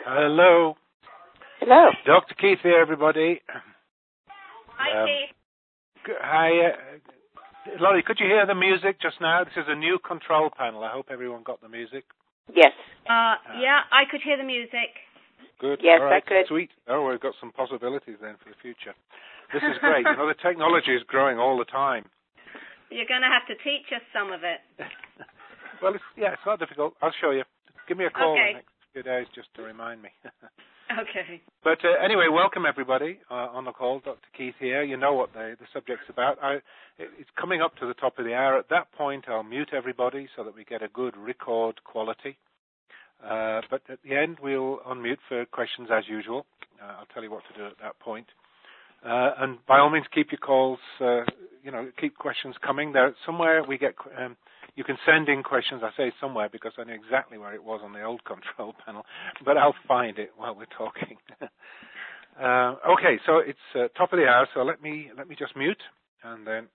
Hello. Hello. Dr. Keith here, everybody. Hi, Keith. Hi. Laurie, could you hear the music just now? This is a new control panel. I hope everyone got the music. Yes. Yeah, I could hear the music. Good. Yes, all right. I could. Sweet. Oh, we've got some possibilities then for the future. This is great. You know, the technology is growing all the time. You're going to have to teach us some of it. Well, it's not difficult. I'll show you. Give me a call Okay. in the next few days just to remind me. Okay. But anyway, welcome everybody on the call. Dr. Keith here. You know what the subject's about. It's coming up to the top of the hour. At that point, I'll mute everybody so that we get a good record quality. But at the end, we'll unmute for questions as usual. I'll tell you what to do at that point. And by all means, keep your calls, keep questions coming. There somewhere we get, you can send in questions. I say somewhere because I know exactly where it was on the old control panel, but I'll find it while we're talking. Okay, so it's top of the hour, so let me just mute, and then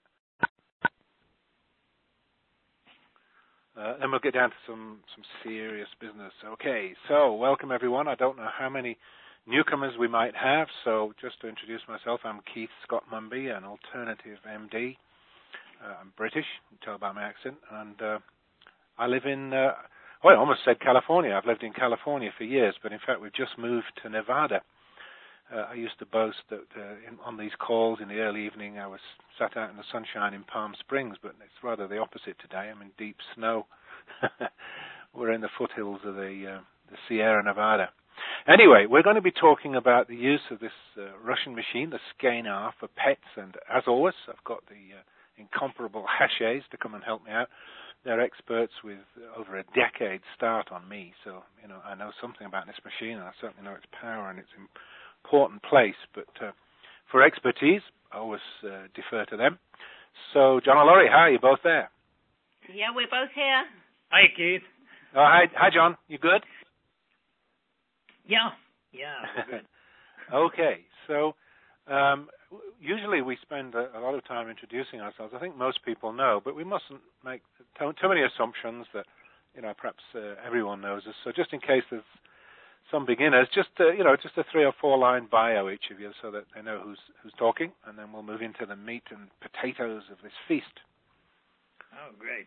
we'll get down to some serious business. Okay, so welcome everyone. I don't know how many newcomers we might have, so just to introduce myself, I'm Keith Scott Mumby, an alternative MD. I'm British, you can tell by my accent, and I live in, I almost said California. I've lived in California for years, but in fact we've just moved to Nevada. I used to boast that on these calls in the early evening I was sat out in the sunshine in Palm Springs, but it's rather the opposite today. I'm in deep snow. We're in the foothills of the Sierra Nevada. Anyway, we're going to be talking about the use of this Russian machine, the Skenar, for pets, and as always, I've got the incomparable Hashays to come and help me out. They're experts with over a decade start on me, so I know something about this machine, and I certainly know its power and its important place, but for expertise, I always defer to them. So, John and Laurie, hi, you both there? Yeah, we're both here. Hi, Keith. Oh, hi, John. You good? Yeah, good. Okay, so usually we spend a lot of time introducing ourselves. I think most people know, but we mustn't make too many assumptions that perhaps everyone knows us. So just in case there's some beginners, just a 3 or 4 line bio each of you, so that they know who's talking, and then we'll move into the meat and potatoes of this feast. Oh, great.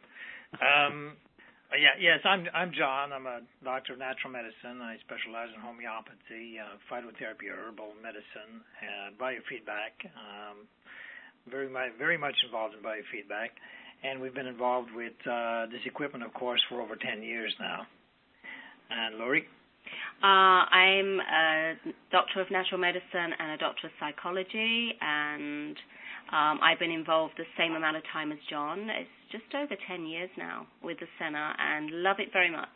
Yes, I'm John. I'm a doctor of natural medicine. I specialize in homeopathy, phytotherapy, herbal medicine, and biofeedback. Very much involved in biofeedback, and we've been involved with this equipment, of course, for over 10 years now. And Laurie? I'm a doctor of natural medicine and a doctor of psychology, and I've been involved the same amount of time as John. It's just over 10 years now with the Skenar, and love it very much.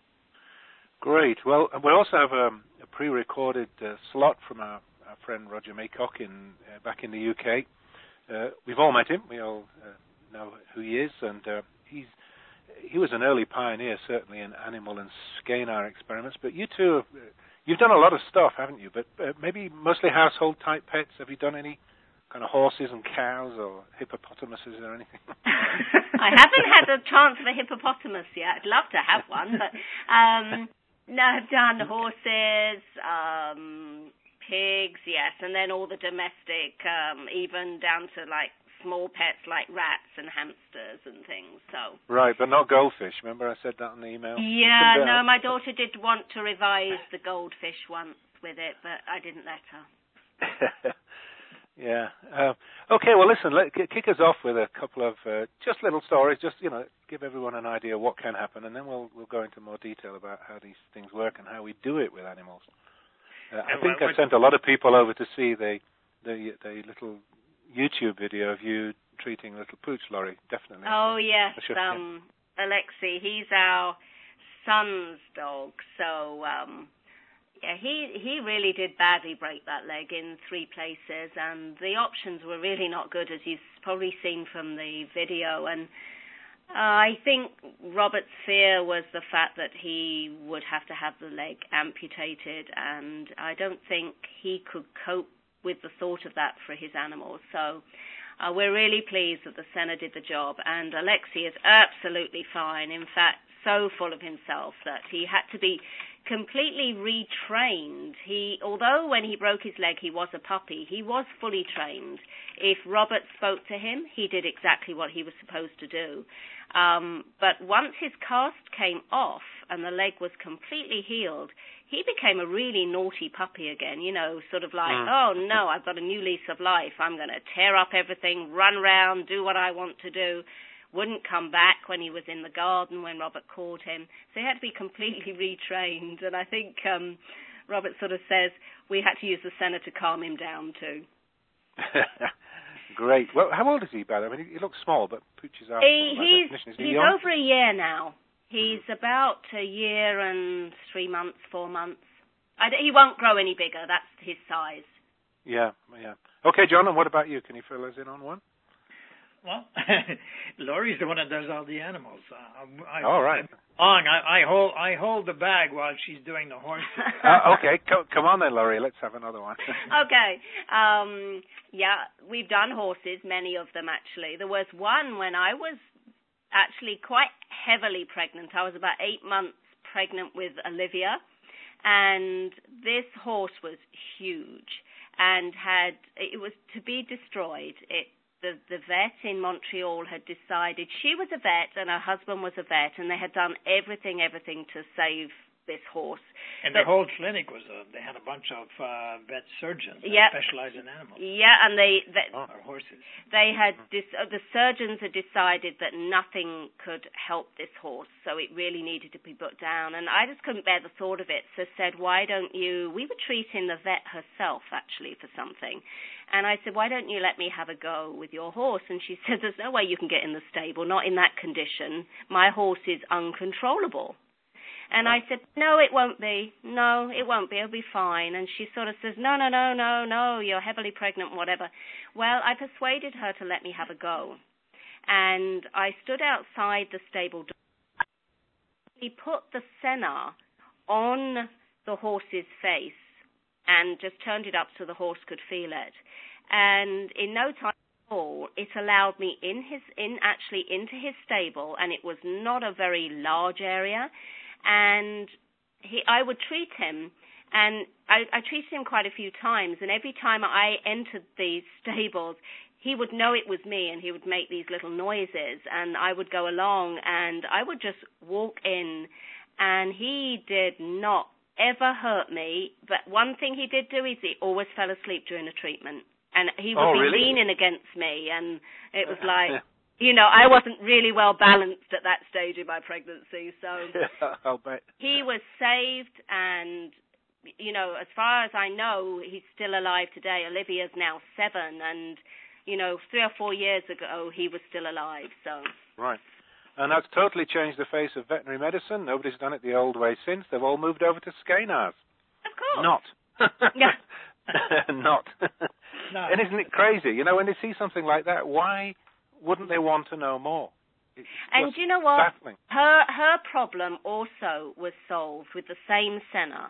Great. Well, we also have a pre-recorded slot from our friend Roger Maycock back in the UK. We've all met him. We all know who he is, and he was an early pioneer, certainly, in animal and Skenar experiments. But you two, you've done a lot of stuff, haven't you? But maybe mostly household-type pets. Have you done any kind of horses and cows or hippopotamuses or anything? I haven't had a chance of a hippopotamus yet. I'd love to have one, but no, I've done horses, pigs, yes, and then all the domestic, even down to like small pets like rats and hamsters and things. So right, but not goldfish. Remember I said that on the email? Yeah, no, my daughter did want to revise the goldfish once with it, but I didn't let her. Yeah. Okay, well, listen, kick us off with a couple of just little stories, just, give everyone an idea what can happen, and then we'll go into more detail about how these things work and how we do it with animals. I think I sent a lot of people over to see the little YouTube video of you treating little Pooch, Laurie, definitely. Oh, yes, Alexei, he's our son's dog, so... Yeah, he really did badly break that leg in 3 places, and the options were really not good, as you've probably seen from the video. And I think Robert's fear was the fact that he would have to have the leg amputated, and I don't think he could cope with the thought of that for his animals. So we're really pleased that the Skenar did the job, and Alexei is absolutely fine. In fact, so full of himself that he had to be completely retrained. Although when he broke his leg he was a puppy, he was fully trained. If Robert spoke to him, he did exactly what he was supposed to do. But once his cast came off and the leg was completely healed, he became a really naughty puppy again, sort of like, oh no, I've got a new lease of life. I'm going to tear up everything, run around, do what I want to do. Wouldn't come back when he was in the garden when Robert called him. So he had to be completely retrained. And I think Robert sort of says we had to use the senna to calm him down too. Great. Well, how old is he, by the way? I mean, he looks small, but Poochie's out. He's over a year now. He's about a year and 3 months, 4 months. He won't grow any bigger. That's his size. Yeah. Okay, John, and what about you? Can you fill us in on one? Well, Laurie's the one that does all the animals. All right. I hold the bag while she's doing the horses. Okay, come on then, Laurie. Let's have another one. Okay. Yeah, we've done horses, many of them actually. There was one when I was actually quite heavily pregnant. I was about 8 months pregnant with Olivia, and this horse was huge and it was to be destroyed. The vet in Montreal had decided, she was a vet and her husband was a vet, and they had done everything to save this horse. And the whole clinic was, they had a bunch of vet surgeons that specialize in animals. Yeah, and or horses. They had, the surgeons had decided that nothing could help this horse, so it really needed to be put down. And I just couldn't bear the thought of it, so said, why don't you, we were treating the vet herself actually for something. And I said, why don't you let me have a go with your horse? And she said, there's no way you can get in the stable, not in that condition. My horse is uncontrollable. And I said, no, it won't be. No, it won't be. It'll be fine. And she sort of says, no, you're heavily pregnant, whatever. Well, I persuaded her to let me have a go. And I stood outside the stable door. He put the senna on the horse's face and just turned it up so the horse could feel it. And in no time at all, it allowed me into his stable, and it was not a very large area. And I would treat him, and I treated him quite a few times, and every time I entered these stables, he would know it was me, and he would make these little noises, and I would go along, and I would just walk in, and he did not ever hurt me, but one thing he did do is he always fell asleep during a treatment, and he would be leaning against me, and it was like... I wasn't really well balanced at that stage in my pregnancy, so I'll bet. He was saved, and, as far as I know, he's still alive today. Olivia's now 7, and, 3 or 4 years ago, he was still alive, so. Right. And that's totally changed the face of veterinary medicine. Nobody's done it the old way since. They've all moved over to Skeynars. Of course. Not. Yeah. Not. No. And isn't it crazy? When they see something like that, why wouldn't they want to know more? And you know what? Baffling. Her problem also was solved with the same senna,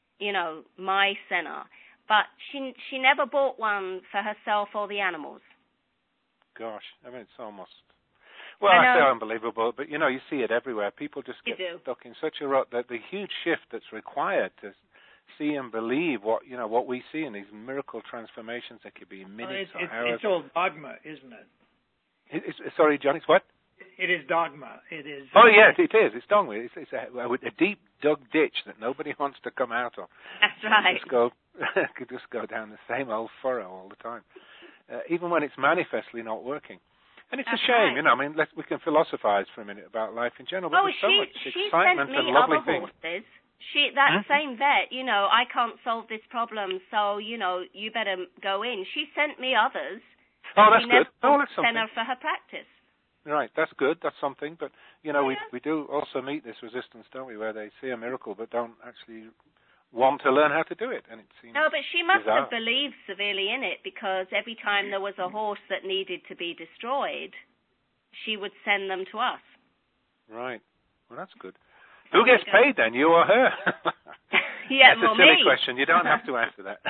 my senna. But she never bought one for herself or the animals. Gosh, it's almost... Well, I say unbelievable, but, you see it everywhere. People just get stuck in such a rut that the huge shift that's required to see and believe what we see in these miracle transformations that could be minutes or hours. It's all dogma, isn't it? Sorry, John, it's what? It is dogma. It is. Oh, yes, it is. It's dogma. It's a deep dug ditch that nobody wants to come out of. That's right. Could just go down the same old furrow all the time, even when it's manifestly not working. And it's a shame, right. we can philosophize for a minute about life in general, but there's so much excitement and lovely things. That same vet, I can't solve this problem, so, you better go in. She sent me others. Oh, that's good. That's something. Send her for her practice. Right, that's good. That's something. But, we do also meet this resistance, don't we, where they see a miracle but don't actually want to learn how to do it. And it seems No, but she must bizarre. have believed severely in it, because every time there was a horse that needed to be destroyed, she would send them to us. Right. Well, that's good. Who gets paid then, you or her? Yeah, that's a silly question. You don't have to answer that.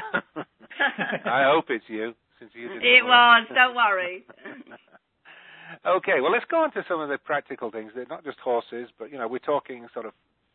I hope it's you. It was, don't worry. Okay, well, let's go on to some of the practical things. They're not just horses, but, we're talking sort of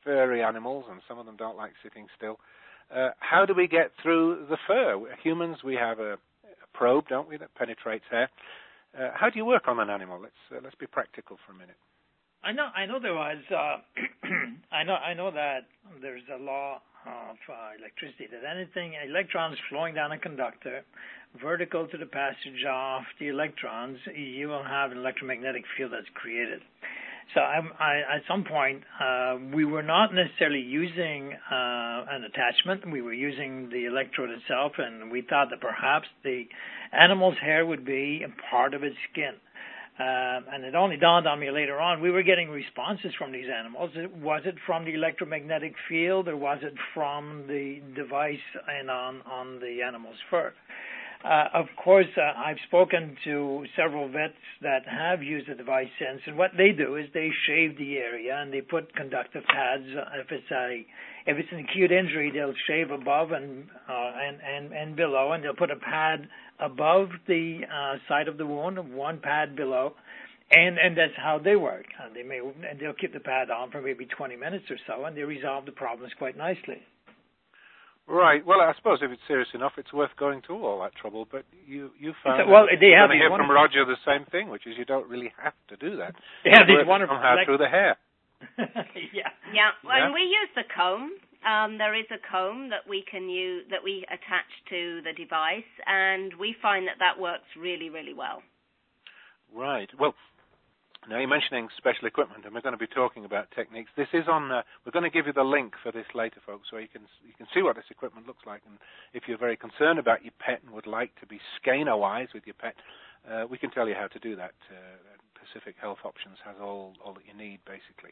furry animals, and some of them don't like sitting still. How do we get through the fur? Humans, we have a probe, don't we, that penetrates hair. How do you work on an animal? Let's be practical for a minute. I know there was. I know that there's a law of electricity that anything electrons flowing down a conductor, vertical to the passage of the electrons, you will have an electromagnetic field that's created. So at some point, we were not necessarily using an attachment. We were using the electrode itself, and we thought that perhaps the animal's hair would be a part of its skin. And it only dawned on me later on, we were getting responses from these animals. Was it from the electromagnetic field, or was it from the device and on the animal's fur? Of course, I've spoken to several vets that have used the device since, and what they do is they shave the area and they put conductive pads. If it's an acute injury, they'll shave above and below, and they'll put a pad above the side of the wound, one pad below, and that's how they work. And they'll keep the pad on for maybe 20 minutes or so, and they resolve the problems quite nicely. Right. Well, I suppose if it's serious enough, it's worth going to all that trouble. But you found they have to hear from Roger the same thing, which is you don't really have to do that. They have these wonderful through the hair. Yeah. Well, we use the comb. There is a comb that we can use that we attach to the device, and we find that works really, really well. Right. Well, now you're mentioning special equipment, and we're going to be talking about techniques. This is on. We're going to give you the link for this later, folks, so you can see what this equipment looks like. And if you're very concerned about your pet and would like to be scanner-wise with your pet, we can tell you how to do that. Pacific Health Options has all that you need, basically.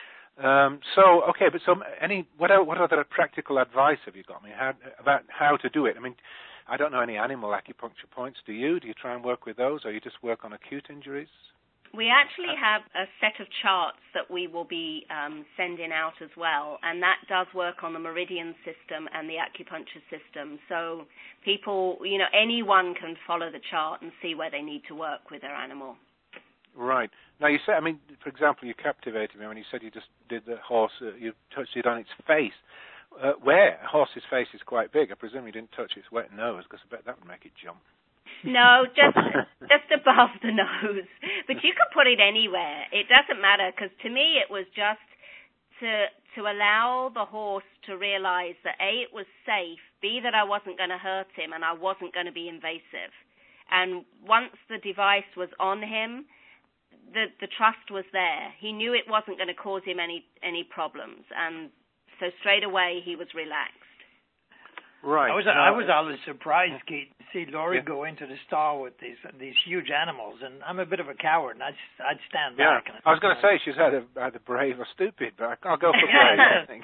What other practical advice have you got? I mean, about how to do it? I mean, I don't know any animal acupuncture points. Do you? Do you try and work with those, or you just work on acute injuries? We actually have a set of charts that we will be sending out as well, and that does work on the meridian system and the acupuncture system. So people, anyone can follow the chart and see where they need to work with their animal. Right. Now, you said, for example, you captivated me when you said you just did the horse, you touched it on its face. Where? A horse's face is quite big. I presume you didn't touch its wet nose, because I bet that would make it jump. No, just above the nose. But you could put it anywhere. It doesn't matter, because to me it was just to allow the horse to realize that A, it was safe, B, that I wasn't going to hurt him and I wasn't going to be invasive. And once the device was on him, the trust was there. He knew it wasn't going to cause him any problems, and so straight away he was relaxed. Right. I was always surprised, Keith, to see Laurie go into the stall with these huge animals, and I'm a bit of a coward, and I'd stand back. Yeah. I was going to say she's either brave or stupid, but I'll go for brave. I think.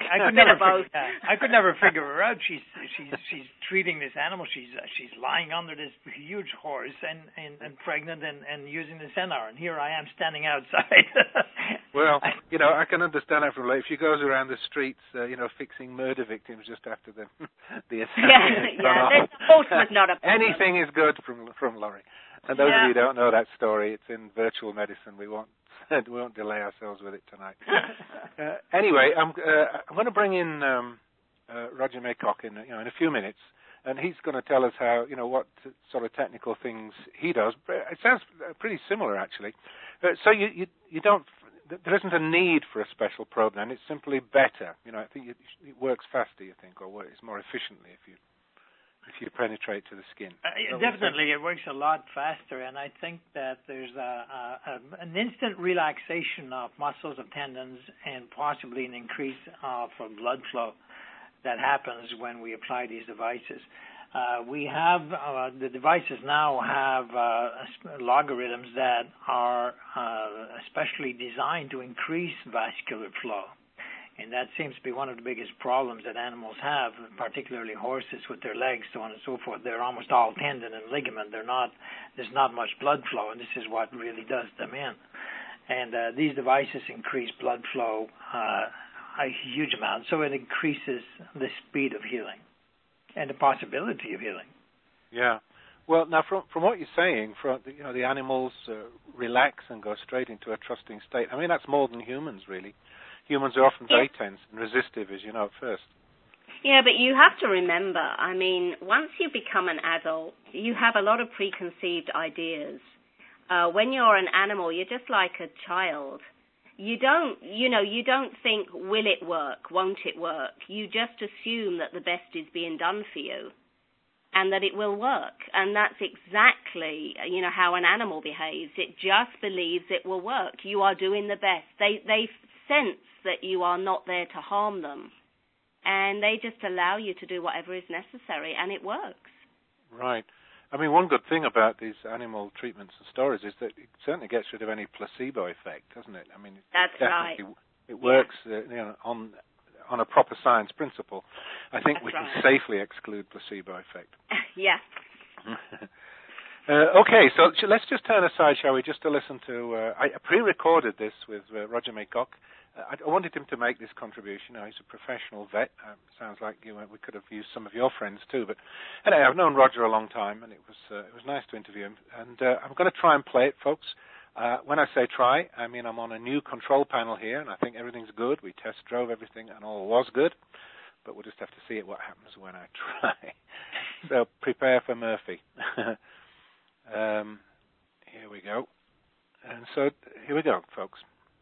I could never figure her out. She's treating this animal. She's lying under this huge horse and pregnant and using the Senar, and here I am standing outside. Well, I can understand that from if she goes around the streets, fixing murder victims just after the the horse was not a problem. Anything is good from Laurie. And those of you who don't know that story, it's in Virtual Medicine. We won't delay ourselves with it tonight. Anyway, I'm going to bring in Roger Maycock in a few minutes, and he's going to tell us how what sort of technical things he does. It sounds pretty similar, actually. So you don't. There isn't a need for a special probe, then. It's simply better. I think it works faster, you think, or it's more efficiently if you penetrate to the skin. Definitely, it works a lot faster, and I think that there's an instant relaxation of muscles, of tendons, and possibly an increase of blood flow that happens when we apply these devices. We have the devices now have logarithms that are especially designed to increase vascular flow, and that seems to be one of the biggest problems that animals have, particularly horses with their legs, so on and so forth. They're almost all tendon and ligament. There's not much blood flow, and this is what really does them in. And these devices increase blood flow a huge amount, so it increases the speed of healing and the possibility of healing. Yeah. Well, now from what you're saying, the animals relax and go straight into a trusting state. That's more than humans, really. humans are often very tense and resistive, as you know, at first. Yeah, but you have to remember, I mean, once you become an adult, you have a lot of preconceived ideas. When you're an animal, you're just like a child. You don't think, will it work, won't it work? You just assume that the best is being done for you and that it will work. And that's exactly, how an animal behaves. It just believes it will work. You are doing the best. They sense that you are not there to harm them. And they just allow you to do whatever is necessary, and it works. Right. I mean, one good thing about these animal treatments and stories is that it certainly gets rid of any placebo effect, doesn't it? I mean, that's right. It works on a proper science principle. I think we can safely exclude placebo effect. Yeah. Okay, so let's just turn aside, shall we, just to listen to... I pre-recorded this with Roger Maycock. I wanted him to make this contribution. He's a professional vet. Sounds like we could have used some of your friends too. But anyway, I've known Roger a long time, and it was nice to interview him. And I'm going to try and play it, folks. When I say try, I mean I'm on a new control panel here, and I think everything's good. We test drove everything, and all was good. But we'll just have to see what happens when I try. So prepare for Murphy. Here we go. And so here we go, folks.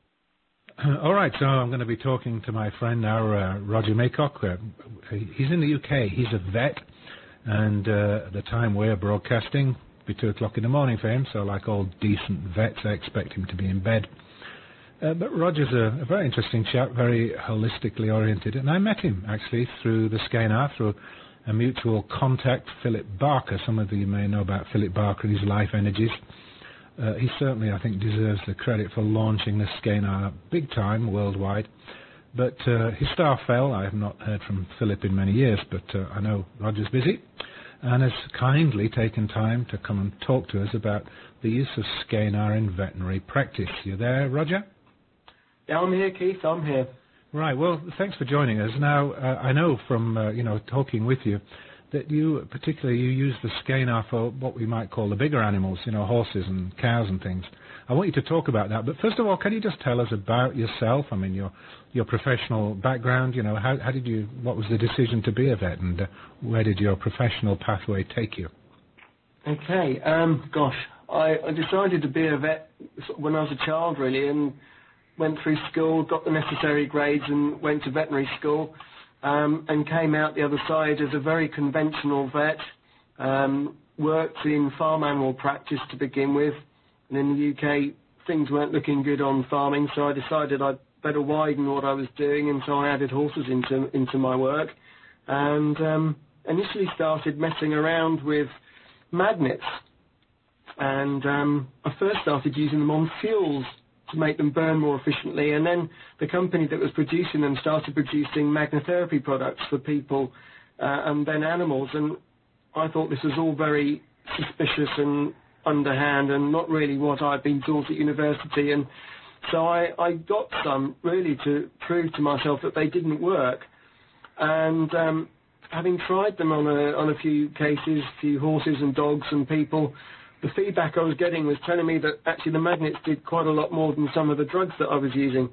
All right, so I'm going to be talking to my friend now, Roger Maycock. He's in the UK. He's a vet, and at the time we're broadcasting, it'll be 2 o'clock in the morning for him, so like all decent vets, I expect him to be in bed. But Roger's a very interesting chap, very holistically oriented, and I met him, actually, through the Skenar, through a mutual contact, Philip Barker. Some of you may know about Philip Barker and his Life Energies. He certainly, I think, deserves the credit for launching the Skenar big time worldwide. But his star fell. I have not heard from Philip in many years, but I know Roger's busy and has kindly taken time to come and talk to us about the use of Skenar in veterinary practice. You there, Roger? Yeah, I'm here, Keith. I'm here. Right. Well, thanks for joining us. Now, I know from talking with you that you use the Skenar for what we might call the bigger animals, horses and cows and things. I want you to talk about that. But first of all, can you just tell us about yourself? I mean, your professional background. What was the decision to be a vet, and where did your professional pathway take you? Okay. I decided to be a vet when I was a child, really, and went through school, got the necessary grades, and went to veterinary school. And came out the other side as a very conventional vet, worked in farm animal practice to begin with, and in the UK things weren't looking good on farming, so I decided I'd better widen what I was doing, and so I added horses into my work, and initially started messing around with magnets, and I first started using them on fuels to make them burn more efficiently, and then the company that was producing them started producing magnetherapy products for people and then animals, and I thought this was all very suspicious and underhand and not really what I'd been taught at university, and so I got some really to prove to myself that they didn't work, and having tried them on a few cases, few horses and dogs and people, the feedback I was getting was telling me that actually the magnets did quite a lot more than some of the drugs that I was using.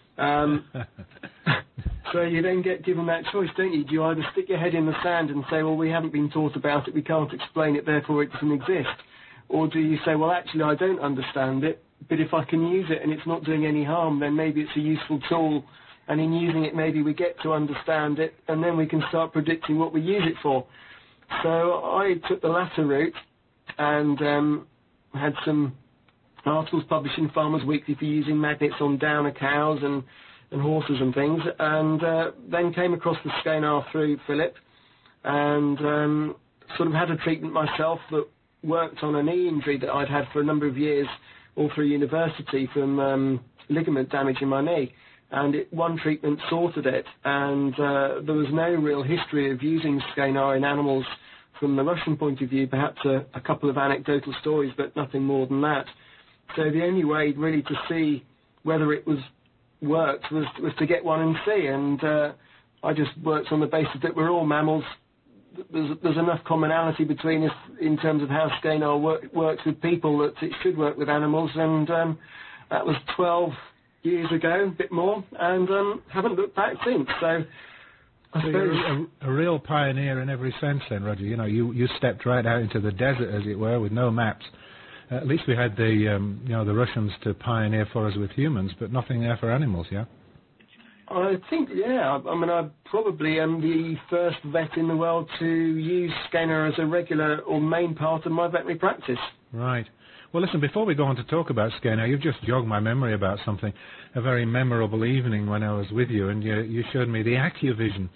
So you then get given that choice, don't you? Do you either stick your head in the sand and say, well, we haven't been taught about it, we can't explain it, therefore it doesn't exist? Or do you say, well, actually, I don't understand it, but if I can use it and it's not doing any harm, then maybe it's a useful tool, and in using it, maybe we get to understand it, and then we can start predicting what we use it for. So I took the latter route, and had some articles published in Farmers Weekly for using magnets on downer cows and horses and things, and then came across the Skenar through Philip, and sort of had a treatment myself that worked on a knee injury that I'd had for a number of years all through university from ligament damage in my knee, and one treatment sorted it, and there was no real history of using Skenar in animals from the Russian point of view, perhaps a couple of anecdotal stories, but nothing more than that. So the only way really to see whether it worked was to get one and see, and I just worked on the basis that we're all mammals. There's enough commonality between us in terms of how Skenar works with people that it should work with animals, and that was 12 years ago, a bit more, and haven't looked back since. So I suppose you're a real pioneer in every sense then, Roger. You know, you stepped right out into the desert, as it were, with no maps. At least we had the Russians to pioneer for us with humans, but nothing there for animals, yeah? I think, yeah. I mean, I probably am the first vet in the world to use scanner as a regular or main part of my veterinary practice. Right. Well, listen, before we go on to talk about scanner, you've just jogged my memory about something. A very memorable evening when I was with you, and you showed me the AccuVision.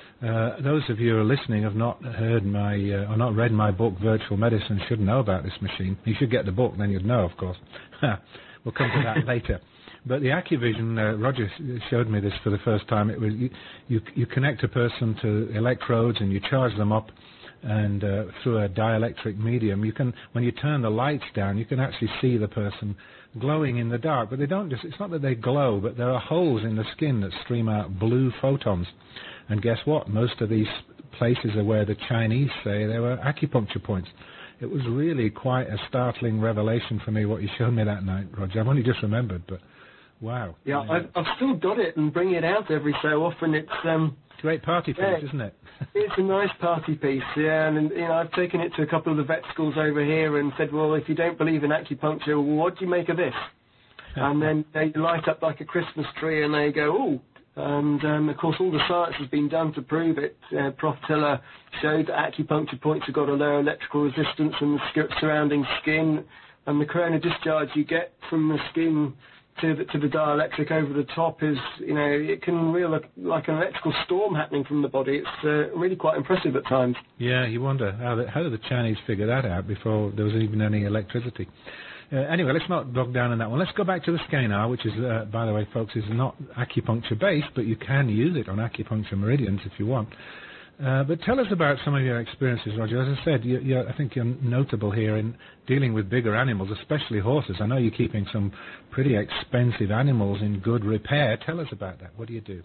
Those of you who are listening have not heard or not read my book, Virtual Medicine, should know about this machine. You should get the book, then you'd know, of course. We'll come to that later. But the AccuVision, Roger showed me this for the first time. It was you connect a person to electrodes and you charge them up, and through a dielectric medium, when you turn the lights down, you can actually see the person glowing in the dark. But it's not that they glow, but there are holes in the skin that stream out blue photons. And guess what? Most of these places are where the Chinese say they were acupuncture points. It was really quite a startling revelation for me what you showed me that night, Roger. I've only just remembered, but wow. Yeah, I've still got it and bring it out every so often. It's great party piece, isn't it? It's a nice party piece, yeah. And I've taken it to a couple of the vet schools over here and said, well, if you don't believe in acupuncture, well, what do you make of this? And then they light up like a Christmas tree and they go, ooh. And, of course, all the science has been done to prove it. Prof. Tiller showed that acupuncture points have got a lower electrical resistance than the surrounding skin, and the corona discharge you get from the skin to the dielectric over the top is, it can really look like an electrical storm happening from the body. It's really quite impressive at times. Yeah, you wonder how did the Chinese figure that out before there was even any electricity. Anyway, let's not bog down on that one. Let's go back to the scanar, which is, by the way, folks, is not acupuncture-based, but you can use it on acupuncture meridians if you want. But tell us about some of your experiences, Roger. As I said, I think you're notable here in dealing with bigger animals, especially horses. I know you're keeping some pretty expensive animals in good repair. Tell us about that. What do you do?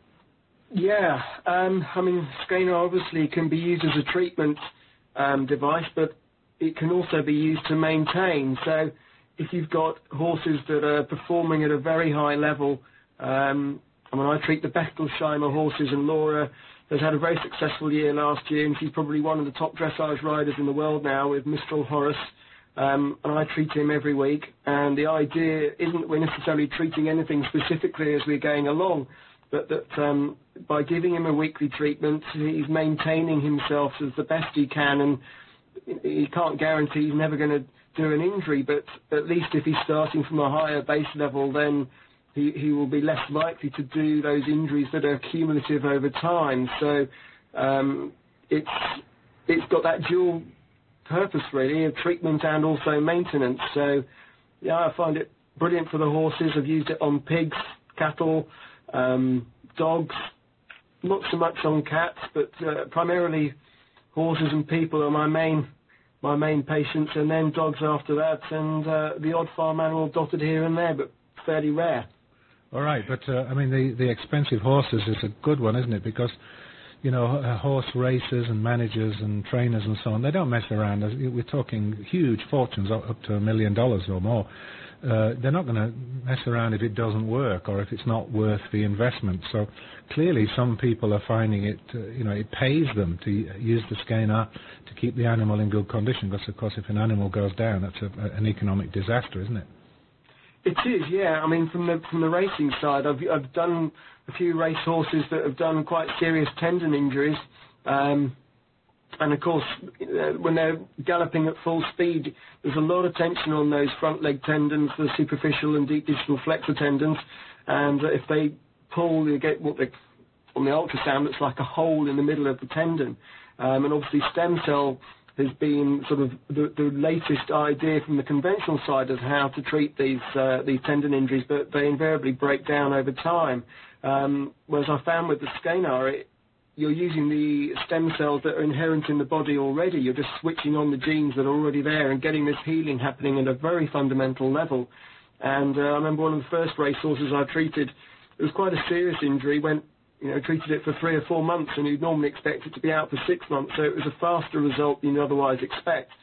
Yeah, scanar obviously can be used as a treatment device, but it can also be used to maintain. So if you've got horses that are performing at a very high level, I treat the Bechtolsheimer horses, and Laura has had a very successful year last year, and she's probably one of the top dressage riders in the world now with Mistral Horace, and I treat him every week. And the idea isn't that we're necessarily treating anything specifically as we're going along, but that by giving him a weekly treatment, he's maintaining himself as the best he can, and he can't guarantee he's never going to do an injury, but at least if he's starting from a higher base level, then he will be less likely to do those injuries that are cumulative over time. So it's got that dual purpose, really, of treatment and also maintenance. So, yeah, I find it brilliant for the horses. I've used it on pigs, cattle, dogs, not so much on cats, but primarily horses and people are my main patients, and then dogs after that, and the odd farm animal dotted here and there, but fairly rare. All right, but the expensive horses is a good one, isn't it? Because, horse racers and managers and trainers and so on, they don't mess around. We're talking huge fortunes, up to $1 million or more. They're not going to mess around if it doesn't work or if it's not worth the investment. So clearly some people are finding it, it pays them to use the scanar to keep the animal in good condition. Because, of course, if an animal goes down, that's an economic disaster, isn't it? It is, yeah. From the racing side, I've done a few race horses that have done quite serious tendon injuries. And, of course, when they're galloping at full speed, there's a lot of tension on those front leg tendons, the superficial and deep distal flexor tendons. And if they pull, you get on the ultrasound, it's like a hole in the middle of the tendon. And obviously stem cell has been sort of the latest idea from the conventional side of how to treat these tendon injuries, but they invariably break down over time. Whereas I found with the scanar, you're using the stem cells that are inherent in the body already. You're just switching on the genes that are already there and getting this healing happening at a very fundamental level. And I remember one of the first race horses I treated, it was quite a serious injury, treated it for 3 or 4 months, and you'd normally expect it to be out for 6 months, so it was a faster result than you'd otherwise expect.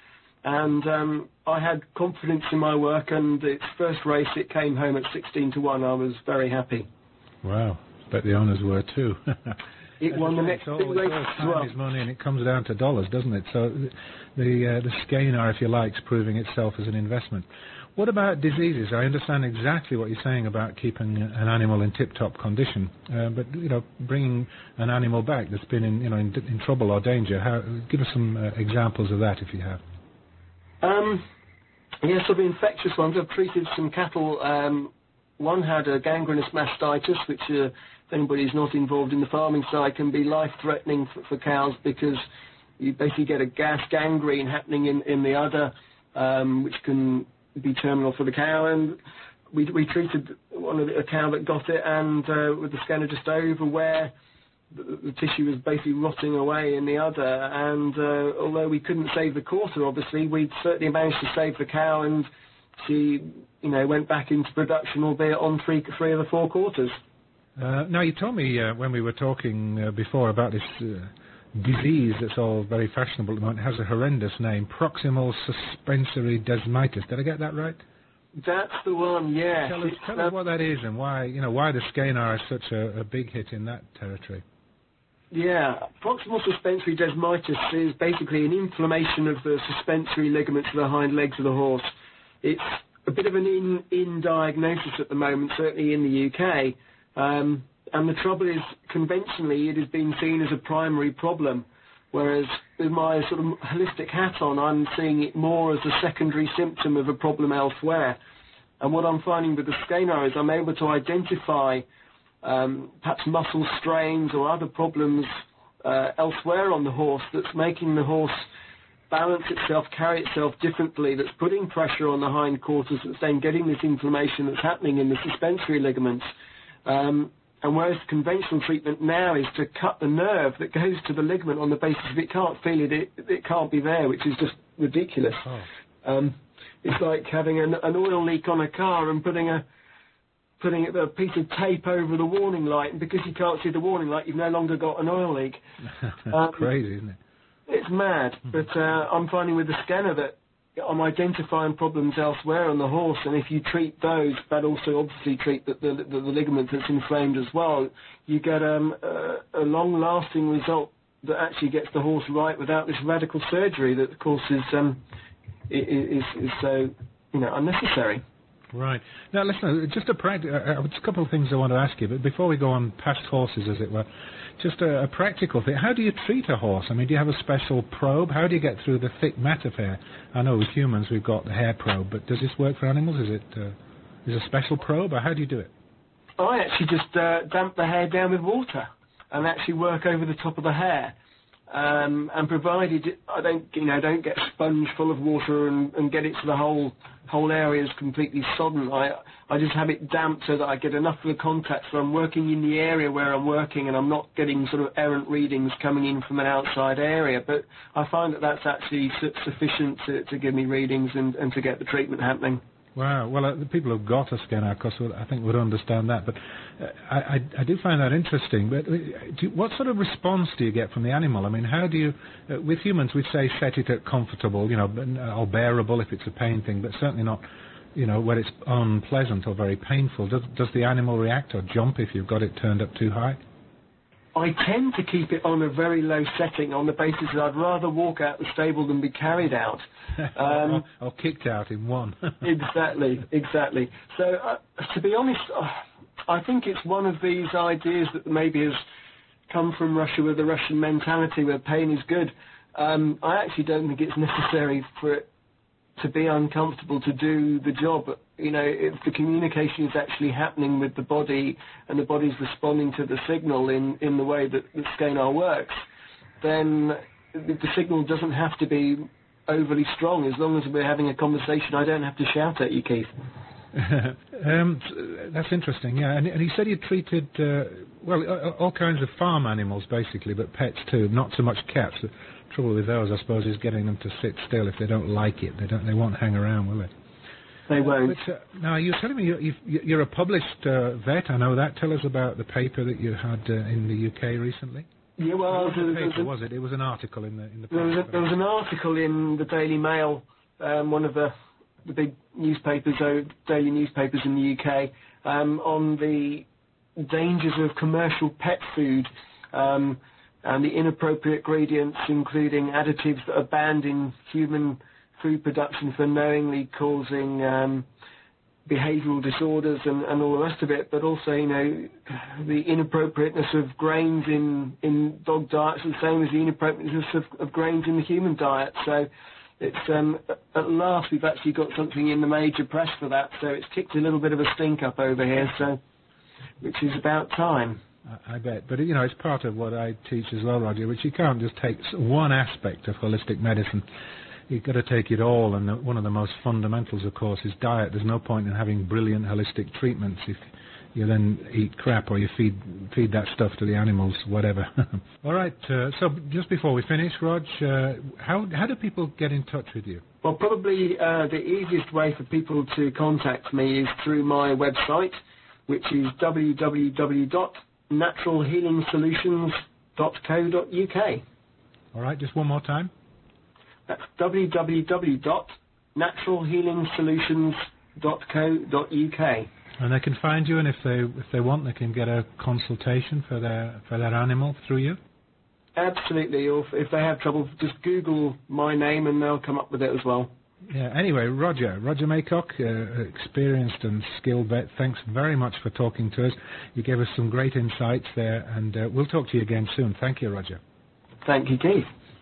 And I had confidence in my work, and its first race, it came home at 16-1. I was very happy. Wow. Bet the owners were too. It won the next big race as well. Time is money, and it comes down to dollars, doesn't it? So the Skenar, if you like, is proving itself as an investment. What about diseases? I understand exactly what you're saying about keeping an animal in tip-top condition, but bringing an animal back that's been in trouble or danger. Give us some examples of that if you have. Yes, so the infectious ones. I've treated some cattle. One had a gangrenous mastitis, which, if anybody's not involved in the farming side, can be life-threatening for cows because you basically get a gas gangrene happening in the udder, which can be terminal for the cow. And we treated a cow that got it, and with the scanner just over where the tissue was basically rotting away in the udder. And although we couldn't save the quarter, obviously, we certainly managed to save the cow, and she, went back into production, albeit on three of the 4 quarters. Now, you told me when we were talking before about this disease that's all very fashionable at the moment. It has a horrendous name, proximal suspensory desmitis. Did I get that right? That's the one, yeah. Tell us what that is and why the Skenar is such a big hit in that territory. Yeah, proximal suspensory desmitis is basically an inflammation of the suspensory ligaments of the hind legs of the horse. It's a bit of an in diagnosis at the moment, certainly in the UK. And the trouble is, conventionally, it has been seen as a primary problem, whereas with my sort of holistic hat on, I'm seeing it more as a secondary symptom of a problem elsewhere. And what I'm finding with the Skenar is I'm able to identify perhaps muscle strains or other problems elsewhere on the horse that's making the horse balance itself, carry itself differently, that's putting pressure on the hind quarters, that's then getting this inflammation that's happening in the suspensory ligaments. And whereas conventional treatment now is to cut the nerve that goes to the ligament on the basis if it can't feel it, it can't be there, which is just ridiculous. Oh. It's like having an oil leak on a car and putting a piece of tape over the warning light, and because you can't see the warning light, you've no longer got an oil leak. Crazy, isn't it? It's mad, but I'm finding with the Skenar that I'm identifying problems elsewhere on the horse, and if you treat those, but also obviously treat the ligament that's inflamed as well, you get a long-lasting result that actually gets the horse right without this radical surgery that, of course, is so unnecessary. Right. Now, listen, just a couple of things I want to ask you, but before we go on past horses, as it were, just a practical thing. How do you treat a horse? I mean, do you have a special probe? How do you get through the thick mat of hair? I know with humans we've got the hair probe, but does this work for animals? Is it a special probe, or how do you do it? I actually just damp the hair down with water and actually work over the top of the hair. And provided I don't get a sponge full of water and get it to the whole area is completely sodden, I just have it damp so that I get enough of the contact so I'm working in the area where I'm working and I'm not getting sort of errant readings coming in from an outside area. But I find that that's actually sufficient to give me readings and to get the treatment happening. Wow. Well, the people who've got a Skenar, of course, I think would understand that. But I do find that interesting. But what sort of response do you get from the animal? I mean, how do you... with humans, we say set it at comfortable, or bearable if it's a pain thing, but certainly not, where it's unpleasant or very painful. Does the animal react or jump if you've got it turned up too high? I tend to keep it on a very low setting on the basis that I'd rather walk out the stable than be carried out. Or kicked out in one. Exactly. So, to be honest, I think it's one of these ideas that maybe has come from Russia with the Russian mentality where pain is good. I actually don't think it's necessary for it to be uncomfortable to do the job. If the communication is actually happening with the body and the body's responding to the signal in the way that the Skenar works, then the signal doesn't have to be overly strong. As long as we're having a conversation, I don't have to shout at you, Keith. That's interesting, yeah. And you said you treated, all kinds of farm animals, basically, but pets too, not so much cats. The trouble with those, I suppose, is getting them to sit still. If they don't like it, they won't hang around, will they? They won't. But, now, you're telling me you're a published vet. I know that. Tell us about the paper that you had in the UK recently. Yeah, well, was it? It was an article in the paper. There was an article in the Daily Mail one of the big newspapers, daily newspapers in the UK, on the dangers of commercial pet food and the inappropriate ingredients, including additives that are banned in human food production for knowingly causing behavioural disorders and all the rest of it, but also, the inappropriateness of grains in dog diets, the same as the inappropriateness of grains in the human diet. So it's at last we've actually got something in the major press for that, so it's kicked a little bit of a stink up over here, so which is about time. I bet. But, it's part of what I teach as well, Roger, which you can't just take one aspect of holistic medicine. You've got to take it all, and one of the most fundamentals, of course, is diet. There's no point in having brilliant holistic treatments if you then eat crap or you feed that stuff to the animals, whatever. All right, so just before we finish, Rog, how do people get in touch with you? Well, probably the easiest way for people to contact me is through my website, which is www.naturalhealingsolutions.co.uk. All right, just one more time. That's www.naturalhealingsolutions.co.uk. And they can find you, and if they want, they can get a consultation for their animal through you? Absolutely. Or if they have trouble, just Google my name and they'll come up with it as well. Yeah. Anyway, Roger Maycock, experienced and skilled vet, thanks very much for talking to us. You gave us some great insights there, and we'll talk to you again soon. Thank you, Roger. Thank you, Keith.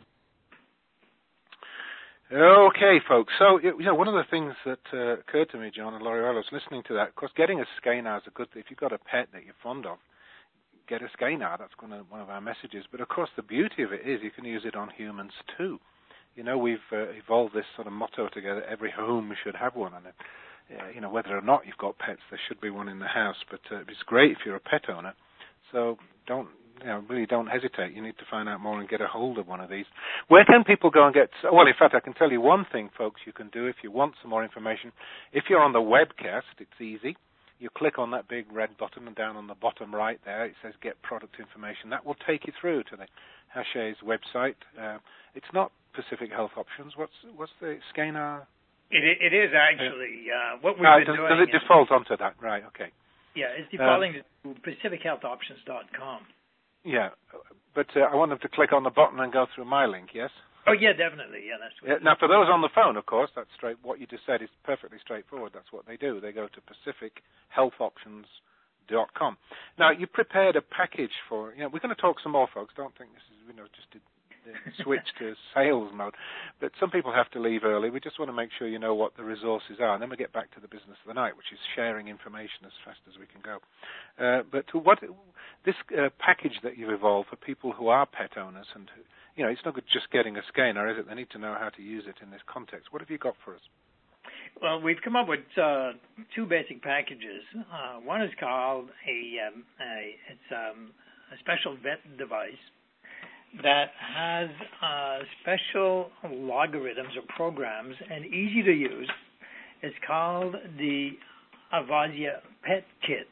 Okay, folks. So, one of the things that occurred to me, John and Laurie, while I was listening to that, of course, getting a scaner is a good thing. If you've got a pet that you're fond of, get a scaner. That's one of our messages. But, of course, the beauty of it is you can use it on humans, too. We've evolved this sort of motto together, every home should have one. And, whether or not you've got pets, there should be one in the house. But it's great if you're a pet owner. So really don't hesitate. You need to find out more and get a hold of one of these. Where can people go and get... Well, in fact, I can tell you one thing, folks, you can do if you want some more information. If you're on the webcast, it's easy. You click on that big red button, and down on the bottom right there, it says Get Product Information. That will take you through to the Hachets website. It's not Pacific Health Options. What's the scanner? It is actually what we've been doing. Does it default onto that? Right, okay. Yeah, it's defaulting to PacificHealthOptions.com. Yeah, but I want them to click on the button and go through my link, yes? Oh, yeah, definitely. Yeah, that's what now, for those on the phone, of course, that's straight. What you just said is perfectly straightforward. That's what they do. They go to PacificHealthOptions.com. Now, you prepared a package for... we're going to talk some more, folks. Don't think this is, just to switch to sales mode. But some people have to leave early. We just want to make sure you know what the resources are. And then we get back to the business of the night, which is sharing information as fast as we can go. But this package that you've evolved for people who are pet owners, and it's not good just getting a scanner, is it? They need to know how to use it in this context. What have you got for us? Well, we've come up with two basic packages. One is called a special vet device that has special logarithms or programs and easy to use. It's called the Avazia Pet Kit.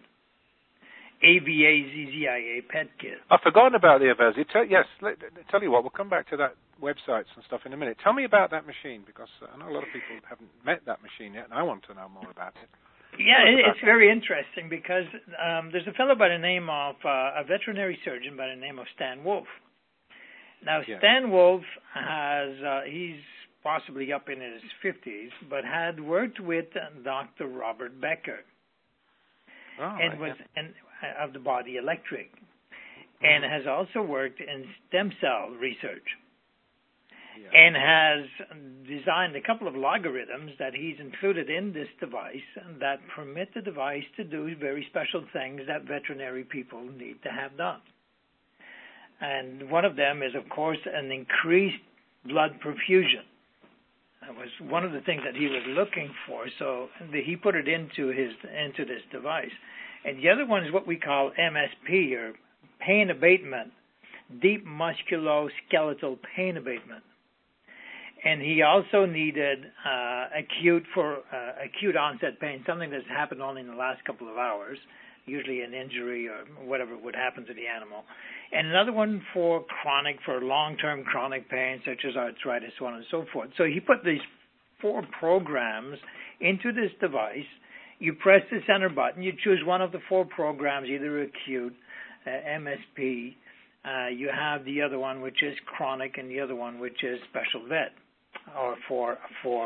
Avazzia Pet Kit. I've forgotten about the Avazia. Tell you what, we'll come back to that websites and stuff in a minute. Tell me about that machine, because I know a lot of people haven't met that machine yet, and I want to know more about it. Yeah, it's very interesting because there's a fellow by the name of a veterinary surgeon by the name of Stan Wolf. Now, Stan Wolf he's possibly up in his 50s, but had worked with Dr. Robert Becker of the Body Electric, and has also worked in stem cell research, and has designed a couple of logarithms that he's included in this device that permit the device to do very special things that veterinary people need to have done. And one of them is, of course, an increased blood perfusion. That was one of the things that he was looking for, so he put it into this device. And the other one is what we call MSP, or pain abatement, deep musculoskeletal pain abatement. And he also needed acute onset pain, something that's happened only in the last couple of hours, usually an injury or whatever would happen to the animal. And another one for long-term chronic pain, such as arthritis, so on and so forth. So he put these 4 programs into this device. You press the center button. You choose one of the 4 programs, either acute, MSP. You have the other one, which is chronic, and the other one, which is special vet, or for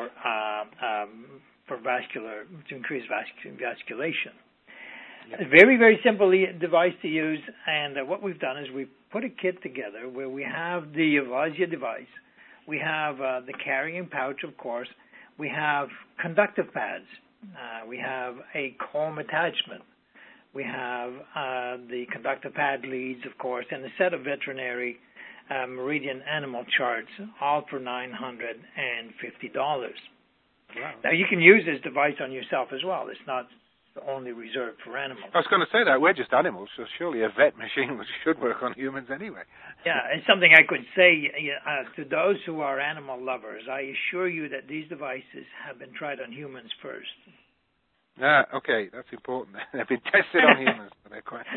vascular, to increase vasculation. Yep. A very, very simple device to use, and what we've done is we've put a kit together where we have the Avasia device, we have the carrying pouch, of course, we have conductive pads, we have a comb attachment, we have the conductive pad leads, of course, and a set of veterinary Meridian animal charts, all for $950. Wow. Now, you can use this device on yourself as well. It's not only reserved for animals. I was going to say that. We're just animals, so surely a vet machine should work on humans anyway. Yeah, it's something I could say to those who are animal lovers. I assure you that these devices have been tried on humans first. Okay, that's important. They've been tested on humans. So they're quite...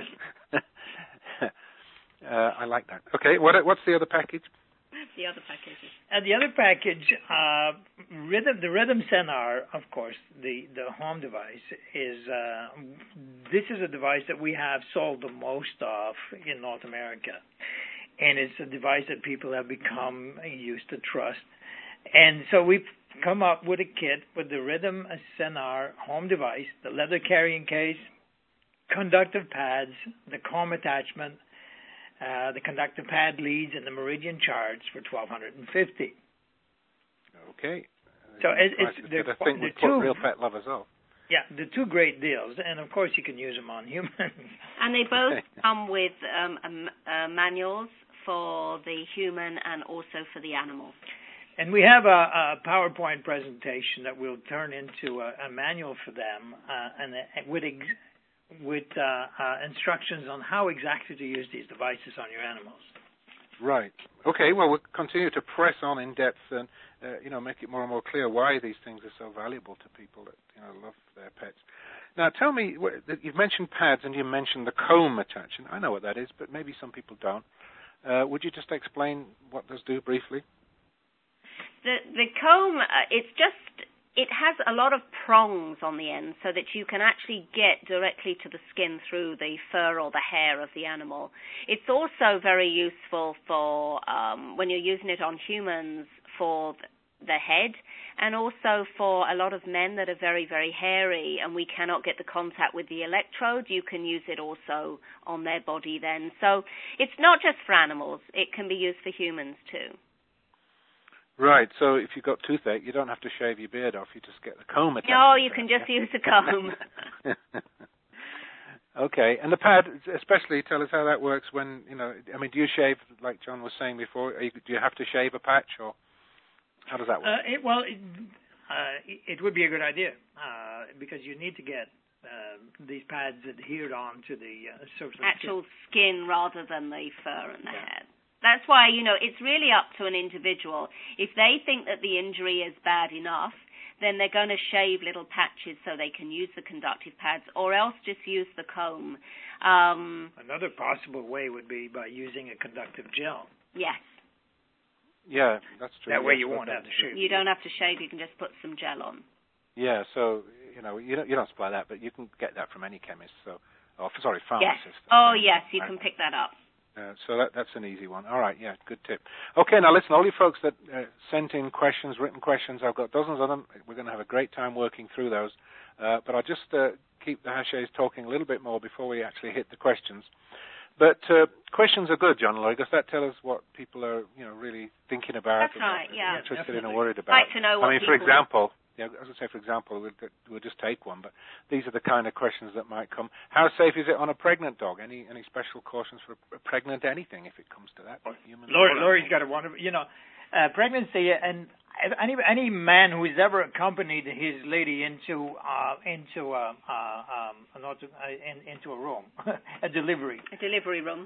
I like that. Okay, what's the other package? The other packages. The other package, the Rhythm Senar, of course, the home device is. This is a device that we have sold the most of in North America, and it's a device that people have become used to trust. And so we've come up with a kit with the Rhythm Senar home device, the leather carrying case, conductive pads, the comb attachment, the conductive pad leads, and the Meridian charts for $1,250. Okay. So it's the thing would put real pet lovers off. Yeah, the 2 great deals, and of course you can use them on humans. And they both come with manuals for the human and also for the animal. And we have a PowerPoint presentation that we'll turn into a manual for them, and with instructions on how exactly to use these devices on your animals. Right. Okay. Well, we'll continue to press on in depth and make it more and more clear why these things are so valuable to people that love their pets. Now, tell me, you've mentioned pads and you mentioned the comb attachment. I know what that is, but maybe some people don't. Would you just explain what those do briefly? The comb, it has a lot of prongs on the end so that you can actually get directly to the skin through the fur or the hair of the animal. It's also very useful for when you're using it on humans for the head, and also for a lot of men that are very, very hairy and we cannot get the contact with the electrode. You can use it also on their body then. So it's not just for animals. It can be used for humans too. Right, so if you've got toothache, you don't have to shave your beard off. You just get the comb attached. No, you can just use the comb. Okay, and the pad, especially, tell us how that works when, do you shave, like John was saying before, do you have to shave a patch, or how does that work? It would be a good idea, because you need to get these pads adhered on to the surface of the actual skin rather than the fur and the head. That's why, it's really up to an individual. If they think that the injury is bad enough, then they're going to shave little patches so they can use the conductive pads, or else just use the comb. Another possible way would be by using a conductive gel. Yes. Yeah, that's true. That way you won't have to shave. You don't have to shave. You can just put some gel on. Yeah, so, you don't supply that, but you can get that from any chemist. Pharmacist. Yes. Oh, yes, you can pick that up. So that's an easy one. All right, yeah, good tip. Okay, now listen, all you folks that sent in questions, written questions, I've got dozens of them. We're going to have a great time working through those. But I'll just keep the Hachés talking a little bit more before we actually hit the questions. But questions are good, John Lloyd, because that tells us what people are, really thinking about. That's right, yeah. Interested in and worried about. I'd like to know what for example, as I say, we'll just take one, but these are the kind of questions that might come. How safe is it on a pregnant dog? Any special cautions for a pregnant anything if it comes to that? Laurie's got a wonderful, pregnancy, and any man who's ever accompanied his lady into a room, a delivery room,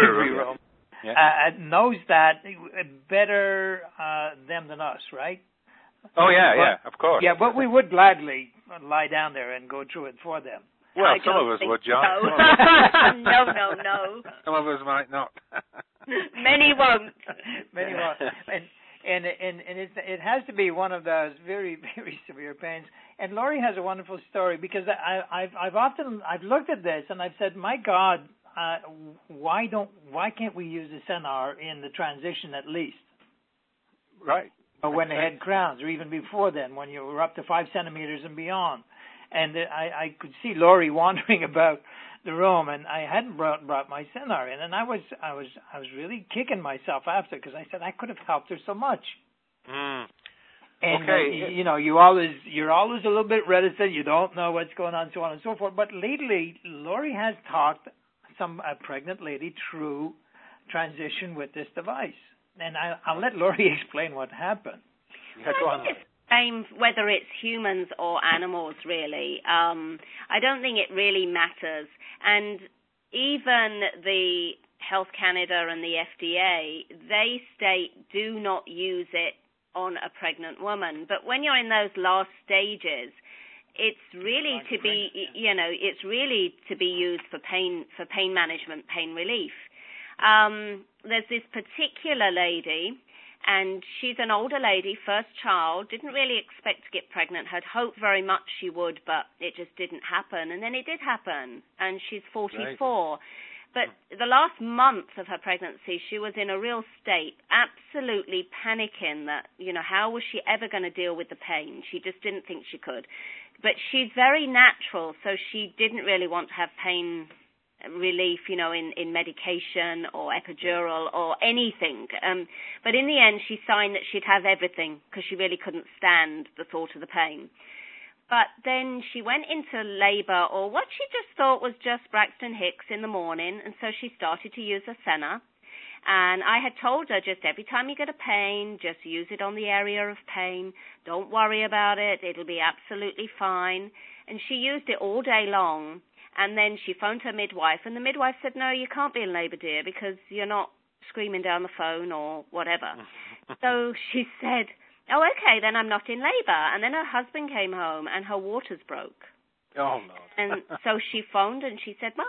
knows that better them than us, right? Oh, yeah, of course. Yeah, but we would gladly lie down there and go through it for them. Well, some of us would, John. No. Some of us might not. Many won't. Many won't. And, And it has to be one of those very, very severe pains. And Laurie has a wonderful story, because I've looked at this and I've said, my God, why can't we use the Senar in the transition at least? Right. Or when the head crowns, or even before then, when you were up to 5 centimeters and beyond. And I could see Laurie wandering about the room, and I hadn't brought my Senar in, and I was really kicking myself after, because I said I could have helped her so much. Mm. And okay. you're always a little bit reticent. You don't know what's going on, so on and so forth. But lately, Laurie has talked a pregnant lady through transition with this device, and I'll let Laurie explain what happened. Yeah, go on. Same whether it's humans or animals, really. I don't think it really matters. And even the Health Canada and the FDA, they state do not use it on a pregnant woman. But when you're in those last stages, it's really to be, it's really to be used for pain management, pain relief. There's this particular lady, and she's an older lady, first child, didn't really expect to get pregnant, had hoped very much she would, but it just didn't happen. And then it did happen, and she's 44. Right. But the last month of her pregnancy, she was in a real state, absolutely panicking that, how was she ever going to deal with the pain? She just didn't think she could. But she's very natural, so she didn't really want to have pain relief, in medication or epidural or anything. But in the end, she signed that she'd have everything because she really couldn't stand the thought of the pain. But then she went into labor, or what she just thought was just Braxton Hicks in the morning, and so she started to use a Senna. And I had told her, just every time you get a pain, just use it on the area of pain. Don't worry about it. It'll be absolutely fine. And she used it all day long. And then she phoned her midwife, and the midwife said, no, you can't be in labor, dear, because you're not screaming down the phone or whatever. So she said, oh, okay, then I'm not in labor. And then her husband came home, and her waters broke. Oh, no. And so she phoned, and she said,